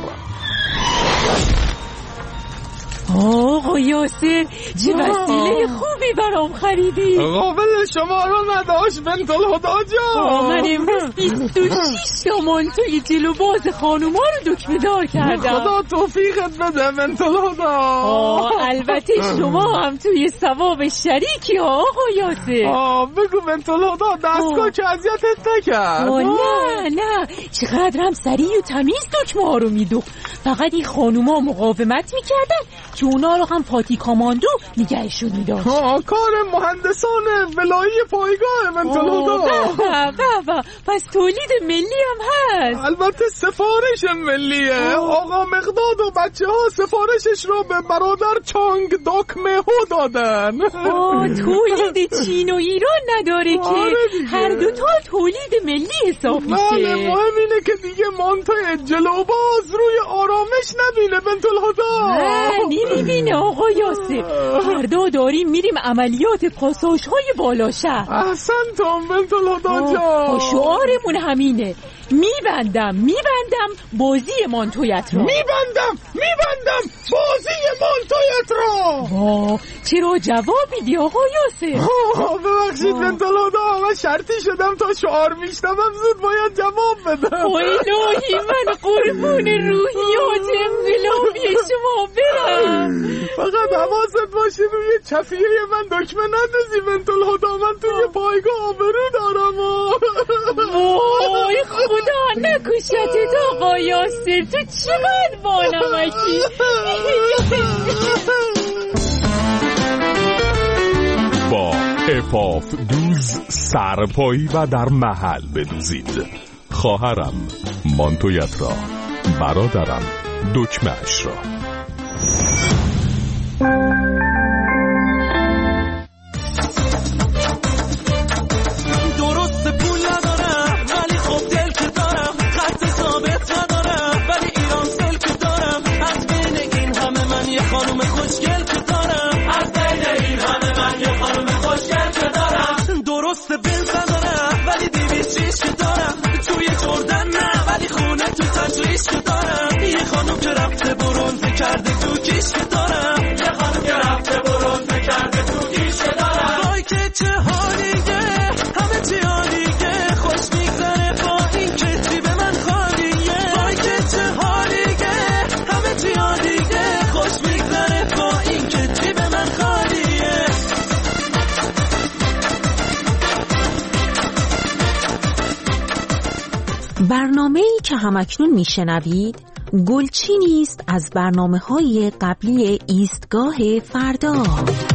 آقا یاسر چه وسیله خوبی برام خریدی. قابل شما رو نداشت بنت الهدا جان. من امروز بیست و شش تا مانتوی جلوباز خانوما رو دکمه دار کردم. خدا توفیقت بده بنت الهدا. البته شما هم توی ثواب شریکی آقا یاسر. آه بگو بنت الهدا دستگاه که اذیتت نکرد. نه نه چقدر هم سریع و تمیز دکمه ها رو میدوخت. فقط این خانوما مقاومت میکردن که اونا رو هم فاتی کاماندو نگهشون میداشت. کار مهندسان ولایی پایگاه بنت الهدا. بابا پس تولید ملی هم هست. البته سفارش ملیه. آقا مقداد و بچه ها سفارشش رو به برادر چانگ دکمه ها دادن. تولید چین و ایران نداره که هر دوتا تولید ملی حساب میشه. بله مهم اینه که دیگه مانتوی جلوباز روی آرامش نبینه بنت الهدا. نمیبینه آقا یاسر. فردا داریم میریم عملیات پاساژ های بالا شهر. احسنتم بنت الهدا جان. شعارمون همینه، میبندم میبندم بازی مانتویت را. میبندم میبندم بازی مانتویت را. آه چرا جواب میدی آقا یاسر؟ ببخشید بنت الهدا، من شرطی شدم تا شعار میشنوم زود باید جواب بدم. الهی من قربون روحیات انقلابی شما برم. فقط حواست باشه روی چفیه من دکمه ندازی بنت الهدا، من توی پایگاه آبرو دارم. وای خدا نکشتت آقا یاسر، تو چقدر بانمکی. با افاف دوز سرپایی و در محل بدوزید. خواهرم مانتویت را، برادرم دکمه‌اش را. درست پول ندارم ولی خب دل که دارم، خط ثابت ندارم ولی ایران سل که دارم. از بین این همه من یه خانوم خوشگل که دارم، از بین این همه من یه خانوم خوشگل که دارم. درست بنز ندارم ولی دیویز شیش که دارم، توی جردن نه ولی خونه تو تجریش که دارم. یه خانوم که کرده تو کیسه دارم، یه خانم یه رفته برون کرده تو کیسه دارم. وای که چه حالیه همه چی عالیه، خوش میگذره با این که جیب من خالیه. وای که چه حالیه همه چی عالیه، خوش میگذره با این که جیب من خالیه. برنامه‌ای که همکنون میشنوید گلچینی است از برنامه‌های قبلی ایستگاه فردا.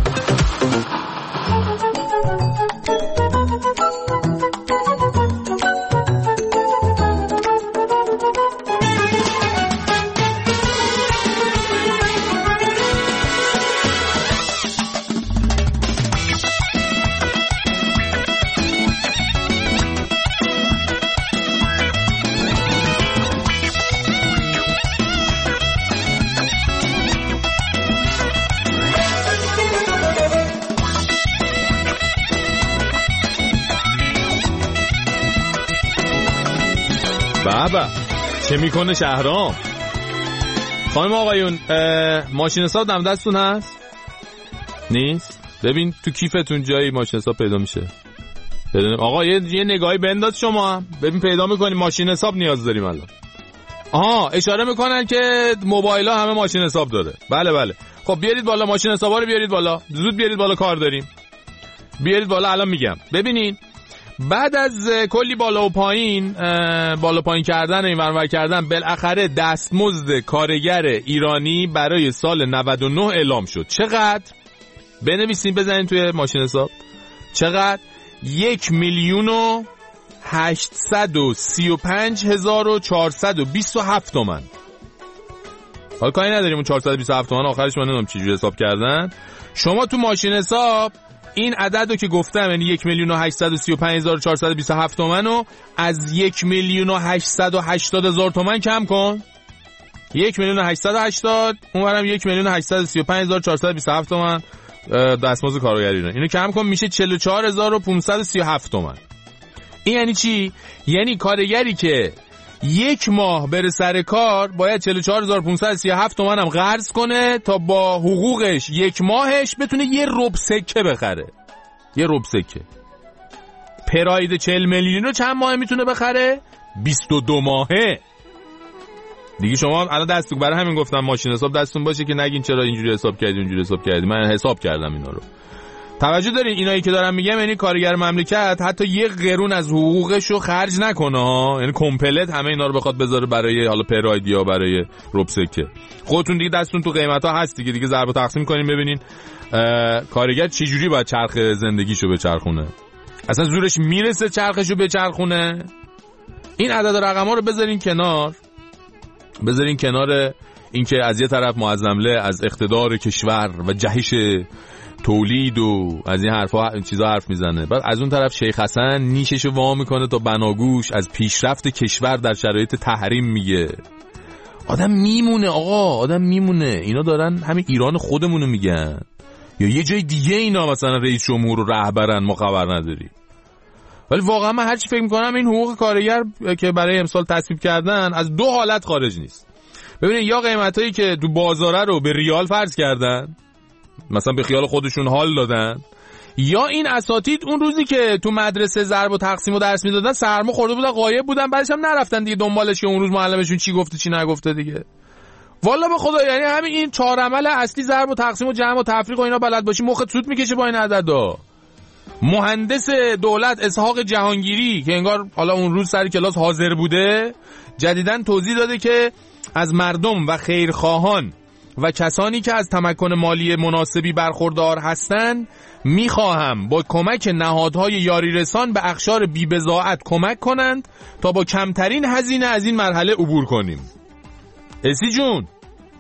بابا چه میکنه شهرام؟ خانم آقایون ماشین حساب دم دستون هست؟ نیست؟ ببین تو کیفتون جایی ماشین حساب پیدا میشه. بدونم آقا یه, یه نگاهی بنداز شما هم. ببین پیدا میکنیم ماشین حساب نیاز داریم الان. آها اشاره میکنن که موبایل ها همه ماشین حساب داره. بله بله. خب بیارید بالا ماشین حسابا رو بیارید بالا. زود بیارید بالا کار داریم. بیارید بالا الان میگم. ببینین بعد از کلی بالا و پایین بالا پایین کردن و این ور ور کردن بالاخره دستمزد کارگر ایرانی برای سال نود و نه اعلام شد. چقدر؟ بنویسین بزنین توی ماشین حساب. چقدر؟ یک میلیون و هشتصد و سی و پنج هزار و چهارصد و بیست و هفت تومن. حالا کاری نداریم اون چهارصد و بیست و هفت تومن آخرش من نمیدونم چجوری حساب کردن. شما تو ماشین حساب این عدد رو که گفتم یعنی یک میلیون و هشتصد و سی و پنج هزار و چهارصد و بیست و هفت تومن رو از یک میلیون و هشتصد و هشتاد هزار تومن کم کن. یک میلیون و هشتصد و هشتاد اونورم یک میلیون و هشتصد و سی و پنج هزار و چهارصد و بیست و هفت تومن دستمزد کارگری رو اینو کم کن میشه چهل و چهار هزار و پانصد و سی و هفت تومن. این یعنی چی؟ یعنی کارگری که یک ماه بره سر کار باید چهل و چهار هزار و پانصد و سی و هفت تومن هم قرض کنه تا با حقوقش یک ماهش بتونه یه ربع سکه بخره. یه ربع سکه. پراید چهل میلیون رو چند ماه میتونه بخره؟ بیست و دو ماهه. دیگه شما الان دستون برای همین گفتم ماشین حساب دستون باشه که نگین چرا اینجوری حساب کردی اونجوری حساب کردی. من حساب کردم اینا رو. توجه دارین اینایی که دارم میگم یعنی کارگر مملکت حتی یه قرون از حقوقشو خرج نکنه ها، یعنی کمپلت همه اینا رو بخواد بذاره برای حالا پراید یا برای ربع سکه. خودتون دیگه دستون تو قیمتا هست دیگه دیگه ضرب و تقسیم کنین ببینین کارگر چه جوری باید چرخ زندگیشو بچرخونه. اصلا زورش میرسه چرخشو بچرخونه؟ این عدد و رقم‌ها رو بذارین کنار. بذارین کنار اینکه از یه طرف معظمله از اقتدار کشور و جهش تولید و از این حرفا این چیزا حرف میزنه، بعد از اون طرف شیخ حسن نیششو وا میکنه تا بناگوش از پیشرفت کشور در شرایط تحریم میگه. آدم میمونه آقا، آدم میمونه. اینا دارن همین ایران خودمونو میگن یا یه جای دیگه اینا مثلا رئیس جمهور و رهبرن ما خبر نداری. ولی واقعا من هرچی فکر میکنم این حقوق کارگر که برای امسال تصویب کردن از دو حالت خارج نیست. ببینید یا قیمتایی که تو بازاره رو به ریال فرض کردن مثلا به خیال خودشون حال دادن، یا این اساتید اون روزی که تو مدرسه ضرب و تقسیم و درس میدادن سرما خورده بودن غایب بودن، بعدش هم نرفتن دیگه دنبالش که اون روز معلمشون چی گفته چی نگفته دیگه. والا به خدا یعنی همین این چهار عمل اصلی ضرب و تقسیم و جمع و تفریق و اینا بلد باشی مخت سود میکشه با این عددا. مهندس دولت اسحاق جهانگیری که انگار حالا اون روز سر کلاس حاضر بوده جدیداً توضیح داده که از مردم و خیرخواهان و کسانی که از تمکن مالی مناسبی برخوردار هستند میخواهم با کمک نهادهای یاری رسان به اقشار بی‌بضاعت کمک کنند تا با کمترین هزینه از این مرحله عبور کنیم. اسی جون،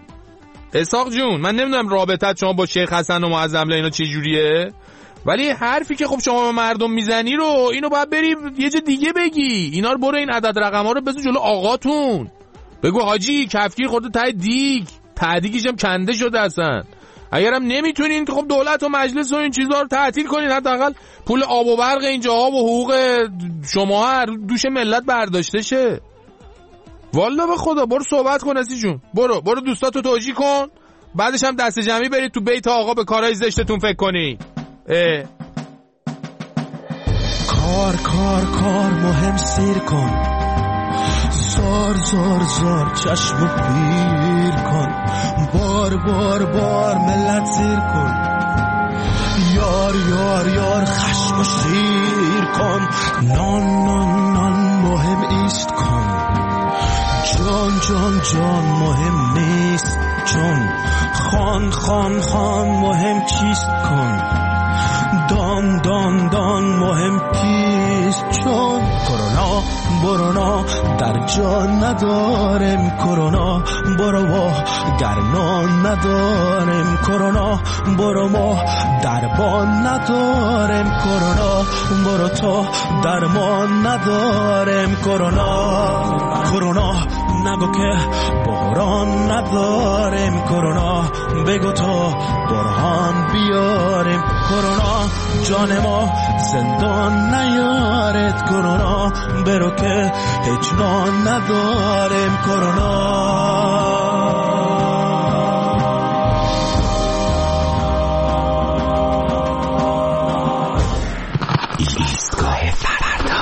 اسحاق جون، من نمیدونم رابطت شما با شیخ حسن و معظم اینا چه جوریه، ولی حرفی که خب شما به مردم میزنی رو اینو باید بری یه جا دیگه بگی. اینا رو برو این عدد رقم‌ها رو بزن جلو آقاتون، بگو حاجی کفگیر خورده ته دیگ، ته دیگش هم کنده شده اصلا. اگرم نمیتونین که خب دولت و مجلس و این چیزا رو تعطیل کنین، حداقل پول آب و برق اینجاها و حقوق شما دوش ملت برداشته شه. والا به خدا برو صحبت کن اسی جون. برو برو دوستاتو توجیه کن، بعدش هم دست جمعی برید تو بیت آقا به کارهای زشتتون فکر کنی. اه. کار کار کار مهم سیر کن، زار زار زار چشم پیر کن، بار بار بار ملت زیر کن، یار یار یار خشم و شیر کن، نان نان نان مهم ایست کن، جان جان جان مهم نیست چون، خان خان خان مهم چیست کن، دان دان دان مهم کیست چون، کرونا برونا در جان نداریم، کرونا برو ما گرنان نداریم، کرونا برو ما دربان نداریم، کرونا برو تو درمان نداریم، کرونا کرونا نگو که بحران نداریم، کرونا بگو تو برهان بیاریم، کرونا جان ما زندان نیارد، کرونا برو که هیچ نان نداریم، کرونا ایستگاه فردا.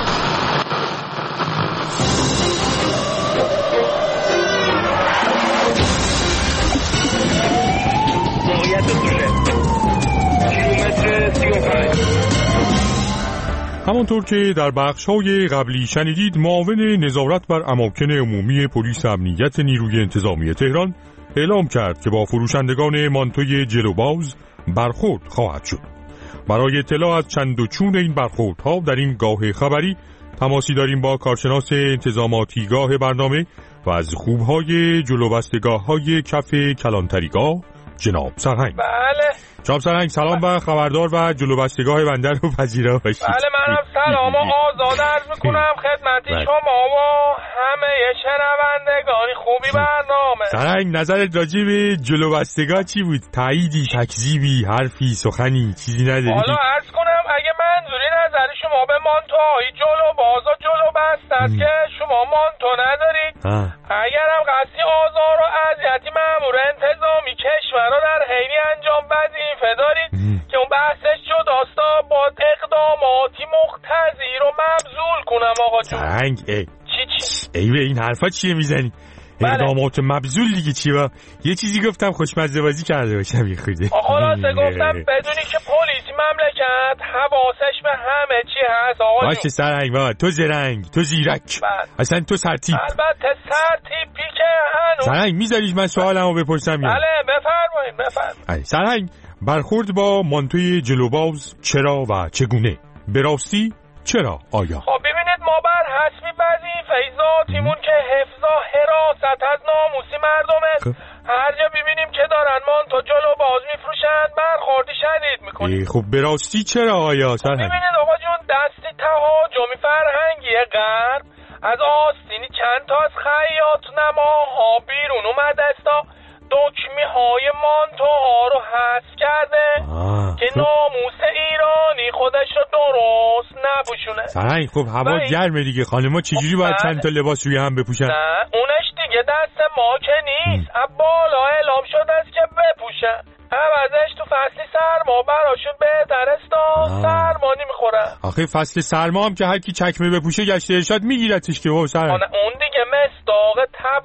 همانطور که در بخش‌های قبلی شنیدید، معاون نظارت بر اماکن عمومی پلیس امنیت نیروی انتظامی تهران اعلام کرد که با فروشندگان مانتوی جلوباز برخورد خواهد شد. برای اطلاع از چند و چون این برخوردها در این گاه خبری تماسی داریم با کارشناس انتظاماتیگاه برنامه و از خوبهای جلوبستگاه‌های کف کلانتریگاه جناب سرهنگ. بله جناب سرهنگ سلام و خبردار و جلوبستگاه بندر رو پذیرا باشید. بله منم سلام و آزاد عرض میکنم خدمت شما و همه شنوندگان خوبی برنامه. سرهنگ نظرت راجع به جلوبستگاه چی بود؟ تاییدی، تکذیبی، حرفی، سخنی، چیزی نداری؟ حالا عرض کنم اگه منظوری نظر شما به مانتوهای جلوباز و جلوبست است که شما مانتو ندارید، اگر هم قصدی آزار و اذیتی مأمور انتظامی کشور رو در حین انجام وظیفه دارید که اون بحثش جداستا با اقداماتی مقتضی رو مبذول کنم آقا جون. سرهنگ ای چی چی؟ ای به این حرفا چیه میزنی؟ بله. اقدامات مبذول دیگه چی با؟ یه چیزی گفتم خوشمزه بازی کرده باشم یه خورده. خلاصه گفتم بدونی که پلیس مملکت حواسش به همه چی هست آقا جون. باشه سرهنگ بابا، تو زرنگ، تو زیرک، بله. اصلا تو سرتیپ. البته سرتیپی که هنوز. سرهنگ میذاری من سوالمو بپرسم یا؟ بله بفرمایید بفرمایید. سرهنگ برخورد با مانتوی جلوباز چرا و چگونه؟ به راستی چرا آیا؟ خب ببینید ما بر حسب وظیفه ذاتیمون که حفظ و حراست از ناموسی مردمه هر جا ببینیم که دارن مانتو جلوباز میفروشن برخوردی شدید میکنیم. خب به راستی چرا آیا سرهنگ؟ خب ببینید آقا جون دستی تهاجمی فرهنگی غرب از آستینی چند تا از خیاط نماها بیرون اومده استا دکمی های مانتوها رو حذف کرده آه. که ناموس ایرانی خودش رو درست نپوشونه. سرهنگ خب هوا گرمه دیگه، خانما چجوری باید چند تا لباس روی هم بپوشن؟ نه اونش دیگه دست ما که نیست، از بالا اعلام شده است که بپوشن، عوضش تو فصل سرما براشون بهتر است سرما نمیخورن. آخه فصل سرما هم که هر کی چکمه بپوشه گشت ارشاد میگیرتش که بابا سرهنگ. اون دیگه مصداق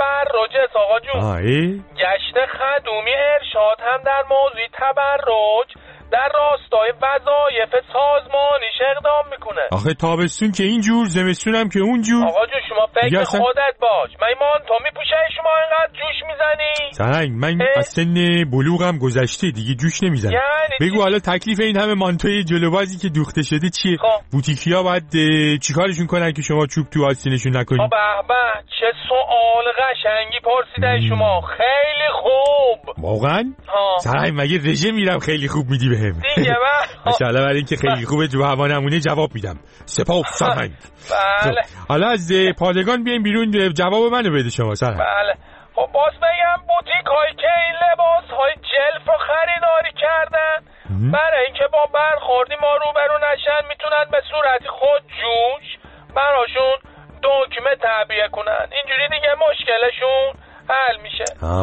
تبرج آقا جون. گشت خدومی ارشاد هم در موضوع تبرج در راستای وظایف سازمانیش اقدام میکنه. آخه تابستون که اینجور، زمستون هم که اونجور. آقا جون شما فکر اصلا... خودت باش، من مانتو میپوشه شما اینقدر جوش میزنی؟ سرهنگ من از سن بلوغم گذشته دیگه جوش نمیزنم. یعنی بگو حالا تکلیف این همه مانتوی جلوبازی که دوخته شده چیه؟ خب. بوتیکیا باید چیکارشون کنن که شما چوب تو آستینشون نکنید؟ خب به به چه سوال قشنگی پرسیده شما، خیلی خوب. واقعا؟ سرهنگ مگه رژه میرم خیلی خوب میدی بهم؟ دیگه ماشاءالله برای اینکه خیلی خوبه جو هوا نمونه جواب میدم. سپاس سرهنگ. بله. حالا از پادگان بیایم بیرون جواب منو بده شما سرهنگ. بله. خب باز بگم بوتیک هایی که این لباس های جلف رو خریداری کردن برای اینکه با برخوردی ما روبرو نشن میتونن به صورت خود جوش براشون دکمه تعبیه کنن، اینجوری دیگه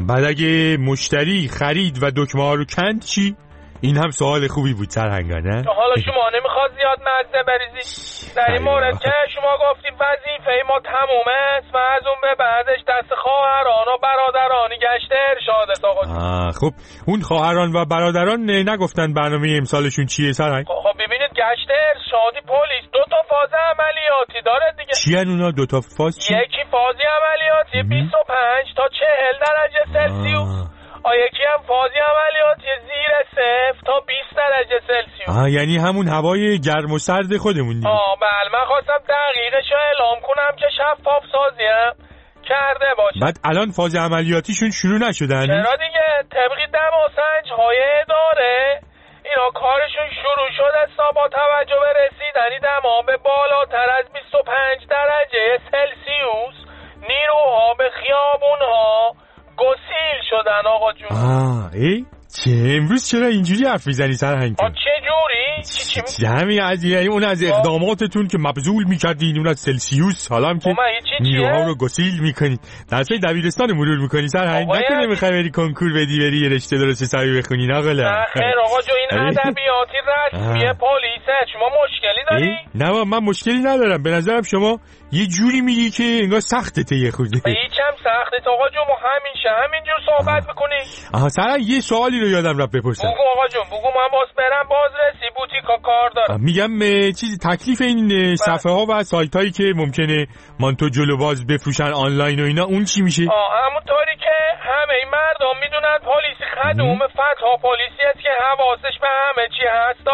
بعد اگه مشتری خرید و دکمه ها رو کند چی؟ این هم سوال خوبی بود سرهنگانه. حالا شما نمیخواد زیاد مزه بریزی در این مورد که شما گفتید وظیفه ما تمومه است و از اون به بعدش دست خواهران و برادرانی گشت ارشادت آقا جون. آه خب اون خواهران و برادران نگفتن برنامه امسالشون چیه سرهنگ؟ خب ببینید گشت ارشادی پلیس دو تا فاز عملیاتی داره دیگه. چی ان اونا دو تا فاز چی؟ یکی فازی عملیاتی بیست و پنج تا چهل درجه سلسیوس. آ یکی هم فازی عملیاتی زیر صفر تا بیست درجه سلسیوس. آه یعنی همون هوای گرم و سرد خودمون دیگه. آه بله من خواستم دقیقش رو اعلام کنم که شفاف سازی هم کرده باشه. بعد الان فاز عملیاتیشون شروع نشدن؟ چرا دیگه طبقی دماسنج های اداره اینا کارشون شروع شده است با توجه به رسیدنی دما به بالاتر از بیست و پنج درجه سلسیوس نیروها به خیابونها گسیل شدن آقا جون. آه ای چه امروز چرا اینجوری حرف میزنی سرهنگ؟ چه جوری؟ چی چی همین از اون از اقداماتتون که مبذول میکردین اون از سلسیوس حالا هم که نیروها رو گسیل میکنی درسای دبیرستان مرور میکنی سرهنگ نکنه میخوای بری کنکور بدی بری یه رشته درست حسابی بخونی نقلا. خیر آقا جو این ادبیاتی رسمی پلیسه شما مشکلی داری؟ نه من مشکلی ندارم به نظرم شما یه جوری میگی که انگار سختته یه خورده. هیچم سخته آقا جو ما همیشه همینجور صحبت میکنی. آها سرهنگ یه سوالی رو یادم رفت بپرسم. بگو آقا جون بگو من باز برم بازرسی بوتیکا کار دارم. میگم چیزی تکلیف این صفحه ها و سایت هایی که ممکنه مانتو جلو باز بفروشن آنلاین و اینا اون چی میشه؟ آه همونطوری که همه این مردم میدونن پلیس خدوم فتح پلیسی است که حواسش به همه چی هستا.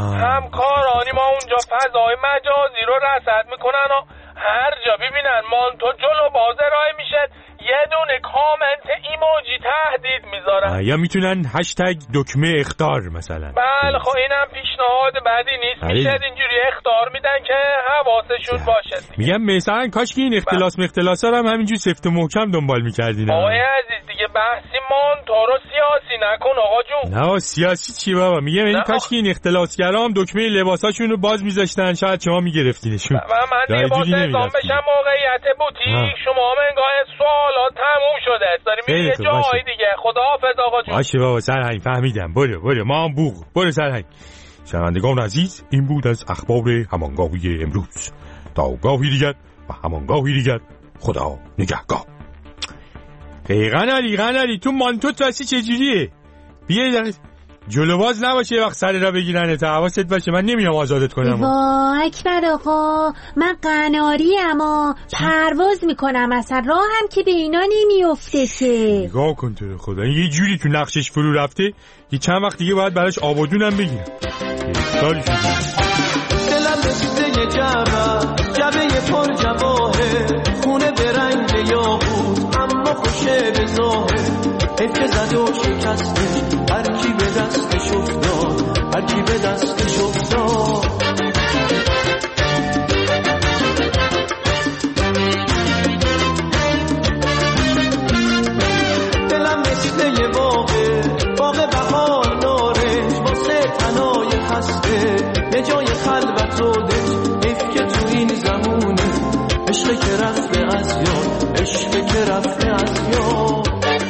همکارانی ما اونجا فضای مجازی رو رصد میکنن و هر جا ببینن مانتو جلو باز ارائه میشه یه دونه کامنت ایموجی تهدید میذارن یا میتونن هشتگ دکمه اخطار مثلا. بله خب اینم پیشنهاد بدی نیست میشه اینجوری اخطار میدن که حواسشون باشه. میگم مثلا کاش که این اختلاس مختلاسا هم همینجوری سفت و محکم دنبال میکردین. آقای عزیز دیگه بحثی مانتو رو سیاسی نکن آقا جون. نه سیاسی چی بابا میگم این کاش که این اختلاسگرا هم دکمه لباساشون رو باز میذاشتن شاید شما میگرفتینشون. من لباس اعلام بشم موقعیت بوتیک شما هم انگار سوالات تموم شده است داریم میری یه جای دیگه. خداحافظ آقا جون. باشه بابا سرهنگ فهمیدم برو برو ما هم بوق برو سرهنگ. شنوندگان عزیز این بود از اخبار همانگاهی امروز تا گاهی دیگر و همانگاهی دیگر خدا نگهدار. ای قناری قناری تو مانتوت راستی چجوریه؟ بیا دقیقه جلو باز نباشه وقت سر را بگیرنه تا حواست باشه من نمیام آزادت کنم. وا اکبر آقا من قناری اما پرواز میکنم اصلا راهم که به اینا نمیافته که. نگاه کن تو خدا یه جوری تو نقشش فرو رفته که چند وقت دیگه باید براش آبادونم بگیرم. سالی شده دلم رسیده یه جمع جبه پر جواهه خونه به رنگ یاقوت اما خوشه به ظاهر افت زده و شکسته هر کی به دستش افتاد هر کی به دستش افتاد. دلم مثل یه باغه باغ بهار نارنج واسه تنای خسته یه جای خلوت و دل حیف که تو این زمونه عشق که رفته از یاد عشق که رفته از یاد.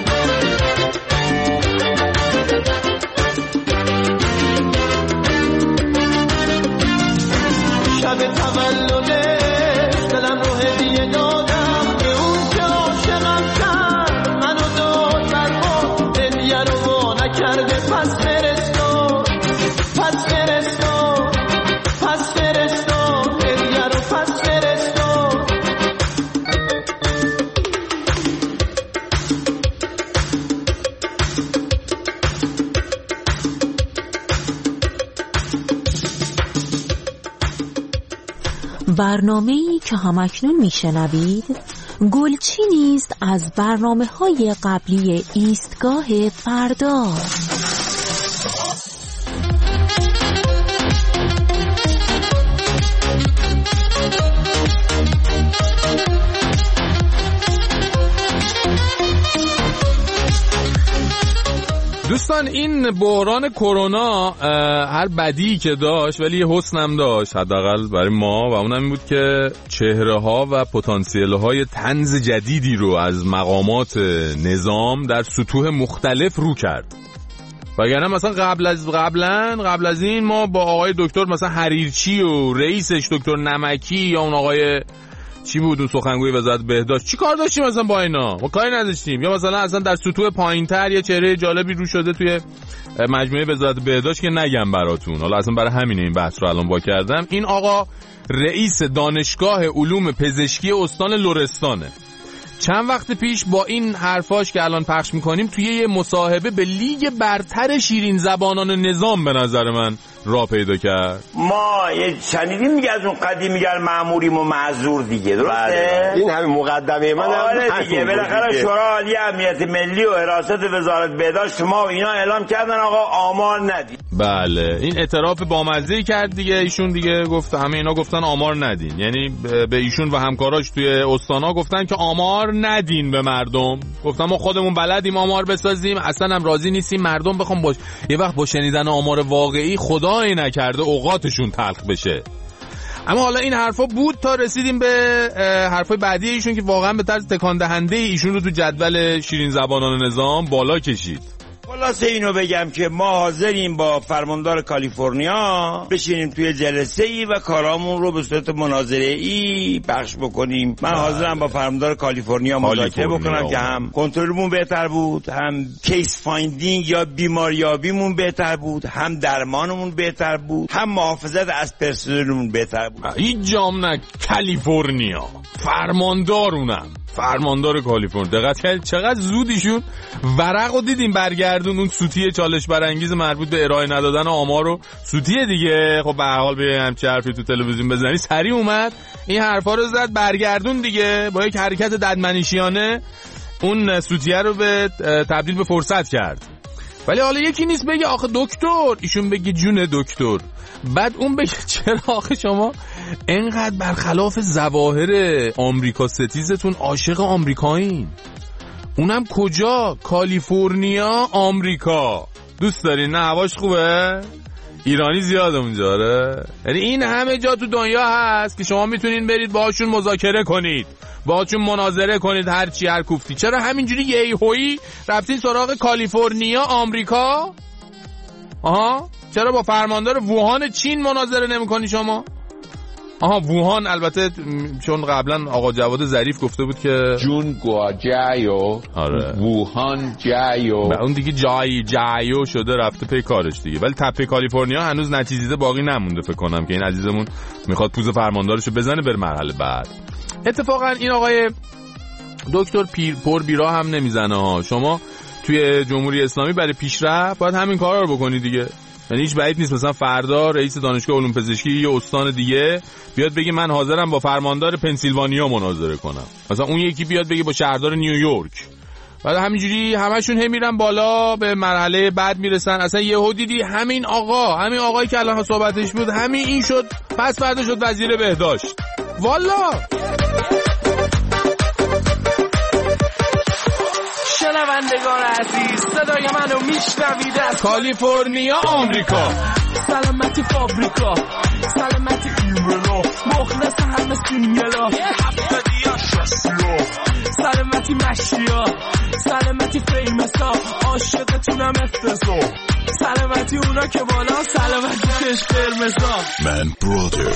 شب تولدش دلم رو هدیه دادم به اون که عاشقم کرد منو داد بر ما هدیه رو وا نکرده پس فرستاد پس فرستاد پس فرستاد هدیه رو پس فرستاد. برنامه‌ای که همکنون میشنوید گلچینی است از برنامه‌های قبلی ایستگاه فردا. دوستان این بحران کرونا هر بدی که داشت ولی یه حسنم داشت، حداقل برای ما، و اونم این بود که چهره ها و پتانسیل های طنز جدیدی رو از مقامات نظام در سطوح مختلف رو کرد. وگرنه مثلا قبل از قبلا قبل از این ما با آقای دکتر مثلا حریرچی و رئیسش دکتر نمکی یا اون آقای چی بود اون سخنگوی وزارت بهداشت چی کار داشتیم مثلا با اینا؟ ما کاری نداشتیم. یا مثلا اصلا در سطوح پایین‌تر یه چهره جالبی رو شده توی مجموعه وزارت بهداشت که نگم براتون، حالا اصلا برای همین این بحث رو الان با کردم. این آقا رئیس دانشگاه علوم پزشکی استان لرستانه. چند وقت پیش با این حرفاش که الان پخش میکنیم توی یه مصاحبه به لیگ برتر شیرین زبانان نظام به نظر من راه پیدا کرد. ما یه شنیدیم میگه از اون قدیم میگن مأموریم و معذور دیگه، درسته؟ این همین مقدمه من. آره دیگه، بالاخره شورای عالی امنیت ملی و حراست وزارت بهداشت ما اینا اعلام کردن آقا آمار ندید. بله این اعتراف بامزه‌ای کرد دیگه ایشون، دیگه گفت همه اینا گفتن آمار ندین، یعنی به ایشون و همکاراش توی استانا گفتن که آمار ندین به مردم. گفتن ما خودمون بلدیم آمار بسازیم، اصلا هم راضی نیستیم مردم بخوام باش یه وقت با شنیدن آمار واقعی خدا ای نکرده اوقاتشون تلخ بشه. اما حالا این حرفا بود تا رسیدیم به حرفای بعدی ایشون که واقعا به طرز تکان دهنده ایشون رو تو جدول شیرین زبانان نظام بالا کشید. خلاصه اینو بگم که ما حاضریم با فرماندار کالیفرنیا بشینیم توی جلسه ای و کارامون رو به صورت مناظره ای پخش بکنیم. من حاضرم با فرماندار کالیفرنیا مذاکره بکنم که هم کنترلمون بهتر بود، هم کیس فایندینگ یا بیماریابیمون بهتر بود، هم درمانمون بهتر بود، هم محافظت از پرسنلمون بهتر بود. هیچ جام نه کالیفرنیا فرماندارونم فرماندار کالیفرنیا. دقت کردید چقدر زود ایشون ورقو دیدیم برگردون اون سوتی چالش برانگیز مربوط به ارائه ندادن آمار رو، سوتی دیگه. خب به هر حال به همچین حرفی تو تلویزیون بزنی سریع اومد این حرفا رو زد برگردون دیگه، با یک حرکت ددمنشیانه اون سوتیه رو به تبدیل به فرصت کرد. ولی حالا یکی نیست بگه آخه دکتر، ایشون بگه جون دکتر، بعد اون بگه چرا آخه شما انقدر برخلاف ظواهر آمریکا ستیزتون عاشق آمریکایین؟ اونم کجا؟ کالیفرنیا آمریکا. دوست دارین؟ نه هواش خوبه؟ ایرانی زیاد اونجا. آره یعنی این همه جا تو دنیا هست که شما میتونین برید باهاشون مذاکره کنید، باهاشون مناظره کنید، هر چی هر کوفتی. چرا همینجوری یهویی رفتین سراغ کالیفرنیا آمریکا؟ آها چرا با فرماندار ووهان چین مناظره نمی‌کنی شما؟ آها ووهان البته چون قبلا آقا جواد ظریف گفته بود که جون گواجایو آره ووهان جایو، اون دیگه جای جایو شده رفته پی کارش دیگه. ولی تپه کالیفرنیا هنوز نتیجه باقی نمونده فکر کنم که این عزیزمون میخواد پوز فرماندارشو بزنه بر مرحله بعد. اتفاقا این آقای دکتر پیر پر بیرا هم نمیزنه ها. شما توی جمهوری اسلامی برای پیشرفت باید همین کارا رو بکنی دیگه. یعنی هیچ بعید نیست مثلا فردا رئیس دانشگاه علوم پزشکی یه استان دیگه بیاد بگه من حاضرم با فرماندار پنسیلوانیا مناظره کنم، مثلا اون یکی بیاد بگه با شهردار نیویورک. بعد همینجوری همشون هم میرن بالا به مرحله بعد میرسن. اصلا یهو دیدی همین آقا همین آقایی که الان صحبتش بود همین این شد، پس بعد شد وزیر بهداشت. والا شنوندگان عزیز صدای منو میشنوید از کالیفرنیا آمریکا. سلامتی فابریکا، سلامتی ایملا، مخلص همه سینگلا، هفتادیا شستیا، سلامتی مشیا، سلامتی فیمسا، عاشقتونم افتضا، سلامتی اونا که بالا، سلامتی چشم قرمزا. من برادرز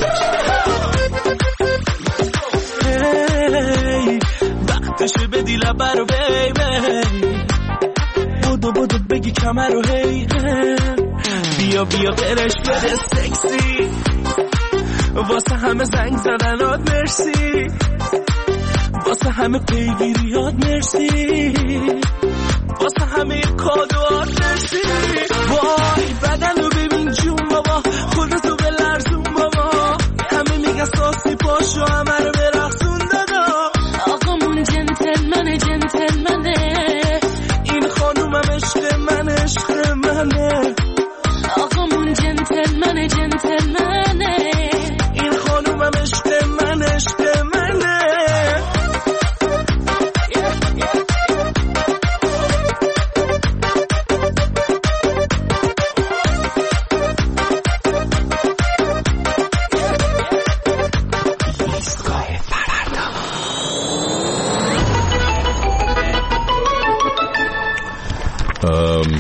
هی وقتشه بدی لبه رو بیبی، بودو بودو بگی کمر رو هی، بیا بیا برش بده سکسی، واسه همه زنگ زدنات مرسی، واسه همه پیگیریات مرسی، واسه همه کادوات مرسی. وای بدن رو ببین جون بابا، خودتو به لرزون بابا، همه میگه ساسی پاشو همه رو برقصون دادا. آقامون جنتلمنه جنتلمنه، این خانومم عشق من عشق منه. آقامون جنتلمنه جنتلمنه، این خانومم عشق من عشق منه.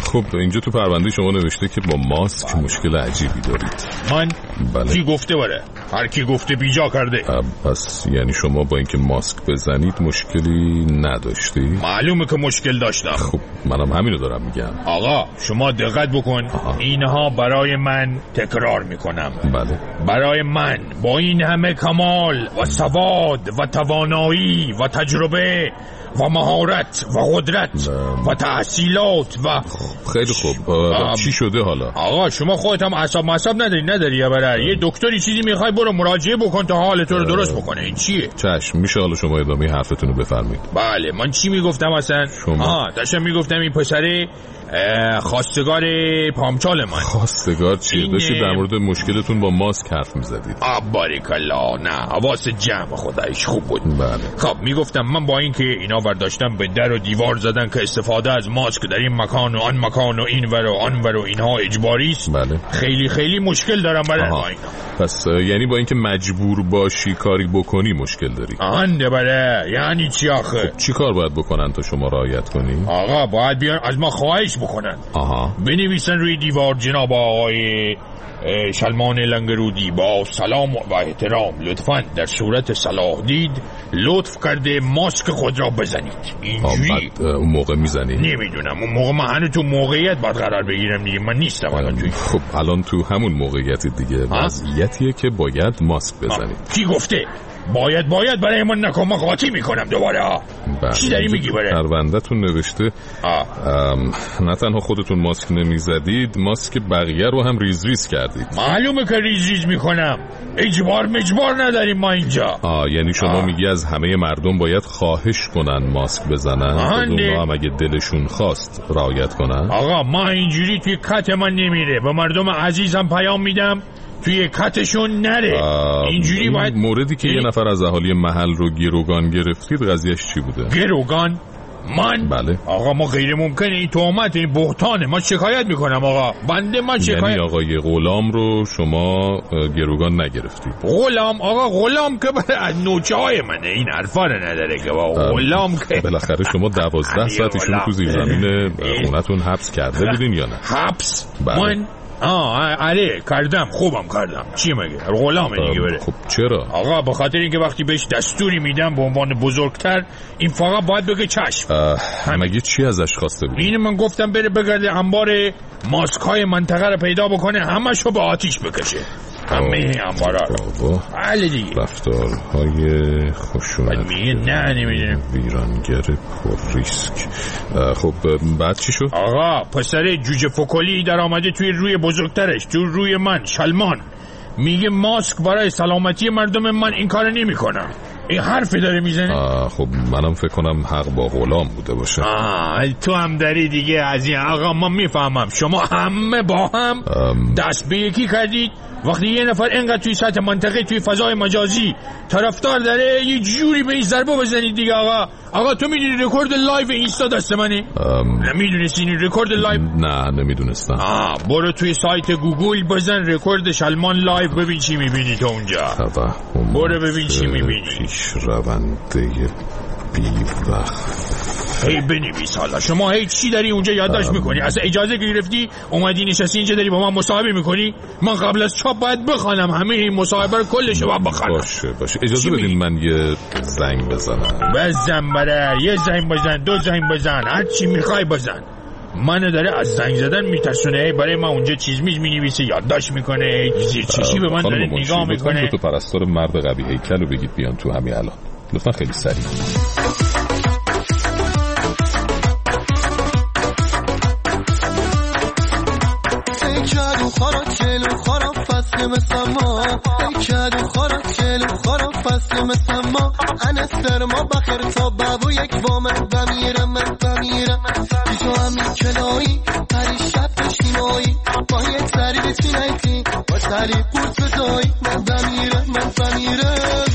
خب اینجا تو پرونده شما نوشته که با ماسک مشکل عجیبی دارید. من؟ بله. کی گفته باره؟ هر کی گفته بیجا کرده. پس یعنی شما با اینکه ماسک بزنید مشکلی نداشتی؟ معلومه که مشکل داشتم. خب منم همینو دارم میگم. آقا شما دقت بکن. آها. اینها برای من، تکرار میکنم، بله، برای من با این همه کمال و سواد و توانایی و تجربه و مهارت و قدرت و تحصیلات و خیلی خوب. چی شده حالا؟ آقا شما خودت هم عصب مصب نداری نداری یا برای یه دکتری چیزی میخوای برو مراجعه بکن تا حال تو رو درست بکنه. این چیه؟ چشم، میشه حالا شما ادامه حرفتون رو بفرمایید؟ بله. من چی میگفتم اصلا؟ شما آها داشتم میگفتم این پسره خواستگار پامچال من. خواستگار چیه؟ داشتید در مورد مشکلتون با ماسک حرف میزدید. آباریکالله. نه حواس جمع خدایش خوب بود. بله. خب میگفتم من با اینکه اینا برداشتن به در و دیوار زدن که استفاده از ماسک در این مکان و آن مکان و این ور و آن ور و اینها اجباری است، بله، خیلی خیلی مشکل دارم برای ما اینا. پس یعنی با اینکه مجبور باشی کاری بکنی مشکل داری؟ آنده بله. یعنی چی آخه؟ خب چی کار باید بکنن تا شما رعایت کنی؟ آقا باید بیان از ما خواهش بکنن. آها. بنویسن روی دیوار جناب آقای شلمان لنگرودی با سلام و احترام لطفاً در صورت صلاح دید لطف کرده ماسک خود را بزنید. اینجوری. اون موقع میزنی؟ نمیدونم اون موقع من هنو تو موقعیت باید قرار بگیرم دیگه. من نیستم الان توی. خب الان تو همون موقعیتی دیگه، وضعیتیه که باید ماسک بزنید. کی گفته؟ باید باید برای من نکن. من قاطی میکنم دوباره. چی داری میگی بره؟ پرونده‌تون نوشته نه تنها خودتون ماسک نمیزدید، ماسک بقیه رو هم ریز ریز کردید. معلومه که ریز ریز میکنم. اجبار مجبار نداریم ما اینجا. آه یعنی شما آه. میگی از همه مردم باید خواهش کنن ماسک بزنن، اونا هم اگه دلشون خواست رعایت کنن. آقا ما اینجوری توی کت من نمیره. به مردم عزیزم پیام میدم توی کتشون نره. اینجوری این باید. موردی که یه نفر از اهالی محل رو گروگان گرفتید قضیهش چی بوده؟ گروگان؟ من؟ بله. آقا ما غیر ممکنه، این تهمت، این بهتانه. ما شکایت میکنم آقا. بنده من شکایت. یعنی آقای غلام رو شما گروگان نگرفتید؟ غلام؟ آقا غلام که از نوچه های منه. این حرفا رو نداره که با غلام که بالاخره شما دوازده ساعت ایشون تو زیر زمین خونتون حبس کرده بودین یا نه؟ حبس؟ بله. من آه آره کردم. خوبم کردم. چی مگه؟ غلامه دیگه بره. خب چرا؟ آقا به خاطر اینکه وقتی بهش دستوری میدم به عنوان بزرگتر این فقط باید بگه چشم. مگه چی ازش خواسته بود؟ این من گفتم بره بگرده انبار ماسک های منطقه رو پیدا بکنه، همشو به آتیش بکشه. همه انبارا رو. بله دیگه. رفتارهای خشونت میگه نه نمیدونم. ویرانگر پر ریسک. خب بعد چی شد؟ آقا پسر جوجه فکلی در آمده توی روی بزرگترش، تو روی من شلمان، میگه ماسک برای سلامتی مردم من این کار نمی کنم. این حرفی داره میزنه. خب منم فکر کنم حق با غلام بوده باشه. آه تو هم داری دیگه از این. آقا من میفهمم شما همه با هم ام... دست به یکی کردید. وقتی یه نفر اینقدر توی سطح منطقه توی فضای مجازی طرفدار داره یه جوری به این ضربه بزنید دیگه. آقا آقا تو میدونی رکورد لایو اینستا دست منه؟ ام... نمیدونستی این رکورد لایو؟ نه نمیدونستم. آه برو توی سایت گوگل بزن رکورد شلمان لایو ببین چی میبینی تو اونجا. برو ببین چی میبینی. پیش رونده بی وقت. هی بنویس حالا. شما هی چی داری اونجا یادداشت میکنی؟ اصلا اجازه گرفتی اومدی نشستی اینجا داری با من مصاحبه میکنی؟ من قبل از چاپ باید بخوانم همه این مصاحبه رو کلش رو باید بخوانم. باشه باشه اجازه بدین من یه زنگ بزنم. بزن بره. یه زنگ بزن، دو زنگ بزن، هر چی میخوای بزن. منو داره از زنگ زدن میترسونه. برای ما اونجا چیز میز مینویسه، یادداشت میکنه، زیر چشی به من داره نگاه میکنه. لطفاً تو پرستار مرد قوی هیکل رو بگید بیان تو همین الان. لطفاً خیلی سریع. خورا چلو خورا فصل مثل ما ای کدو خورا چلو خورا فصل مثل ما انا سرما بخیر تا بابو یک وامن بمیرم من بمیرم بیشو همین کلایی پری شب بشینایی با یک سری بچینایتی با سری قورت بزایی من بمیرم من بمیرم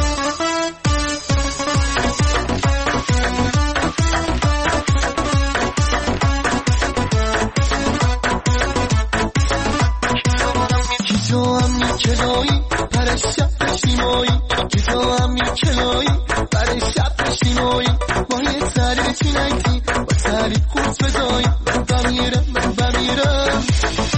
کلایی برای شب بشینایی که تو هم می کلایی برای شب بشینایی با یه سری بچینایتی با سری ولی قرص بدای من بمیرم من بمیرم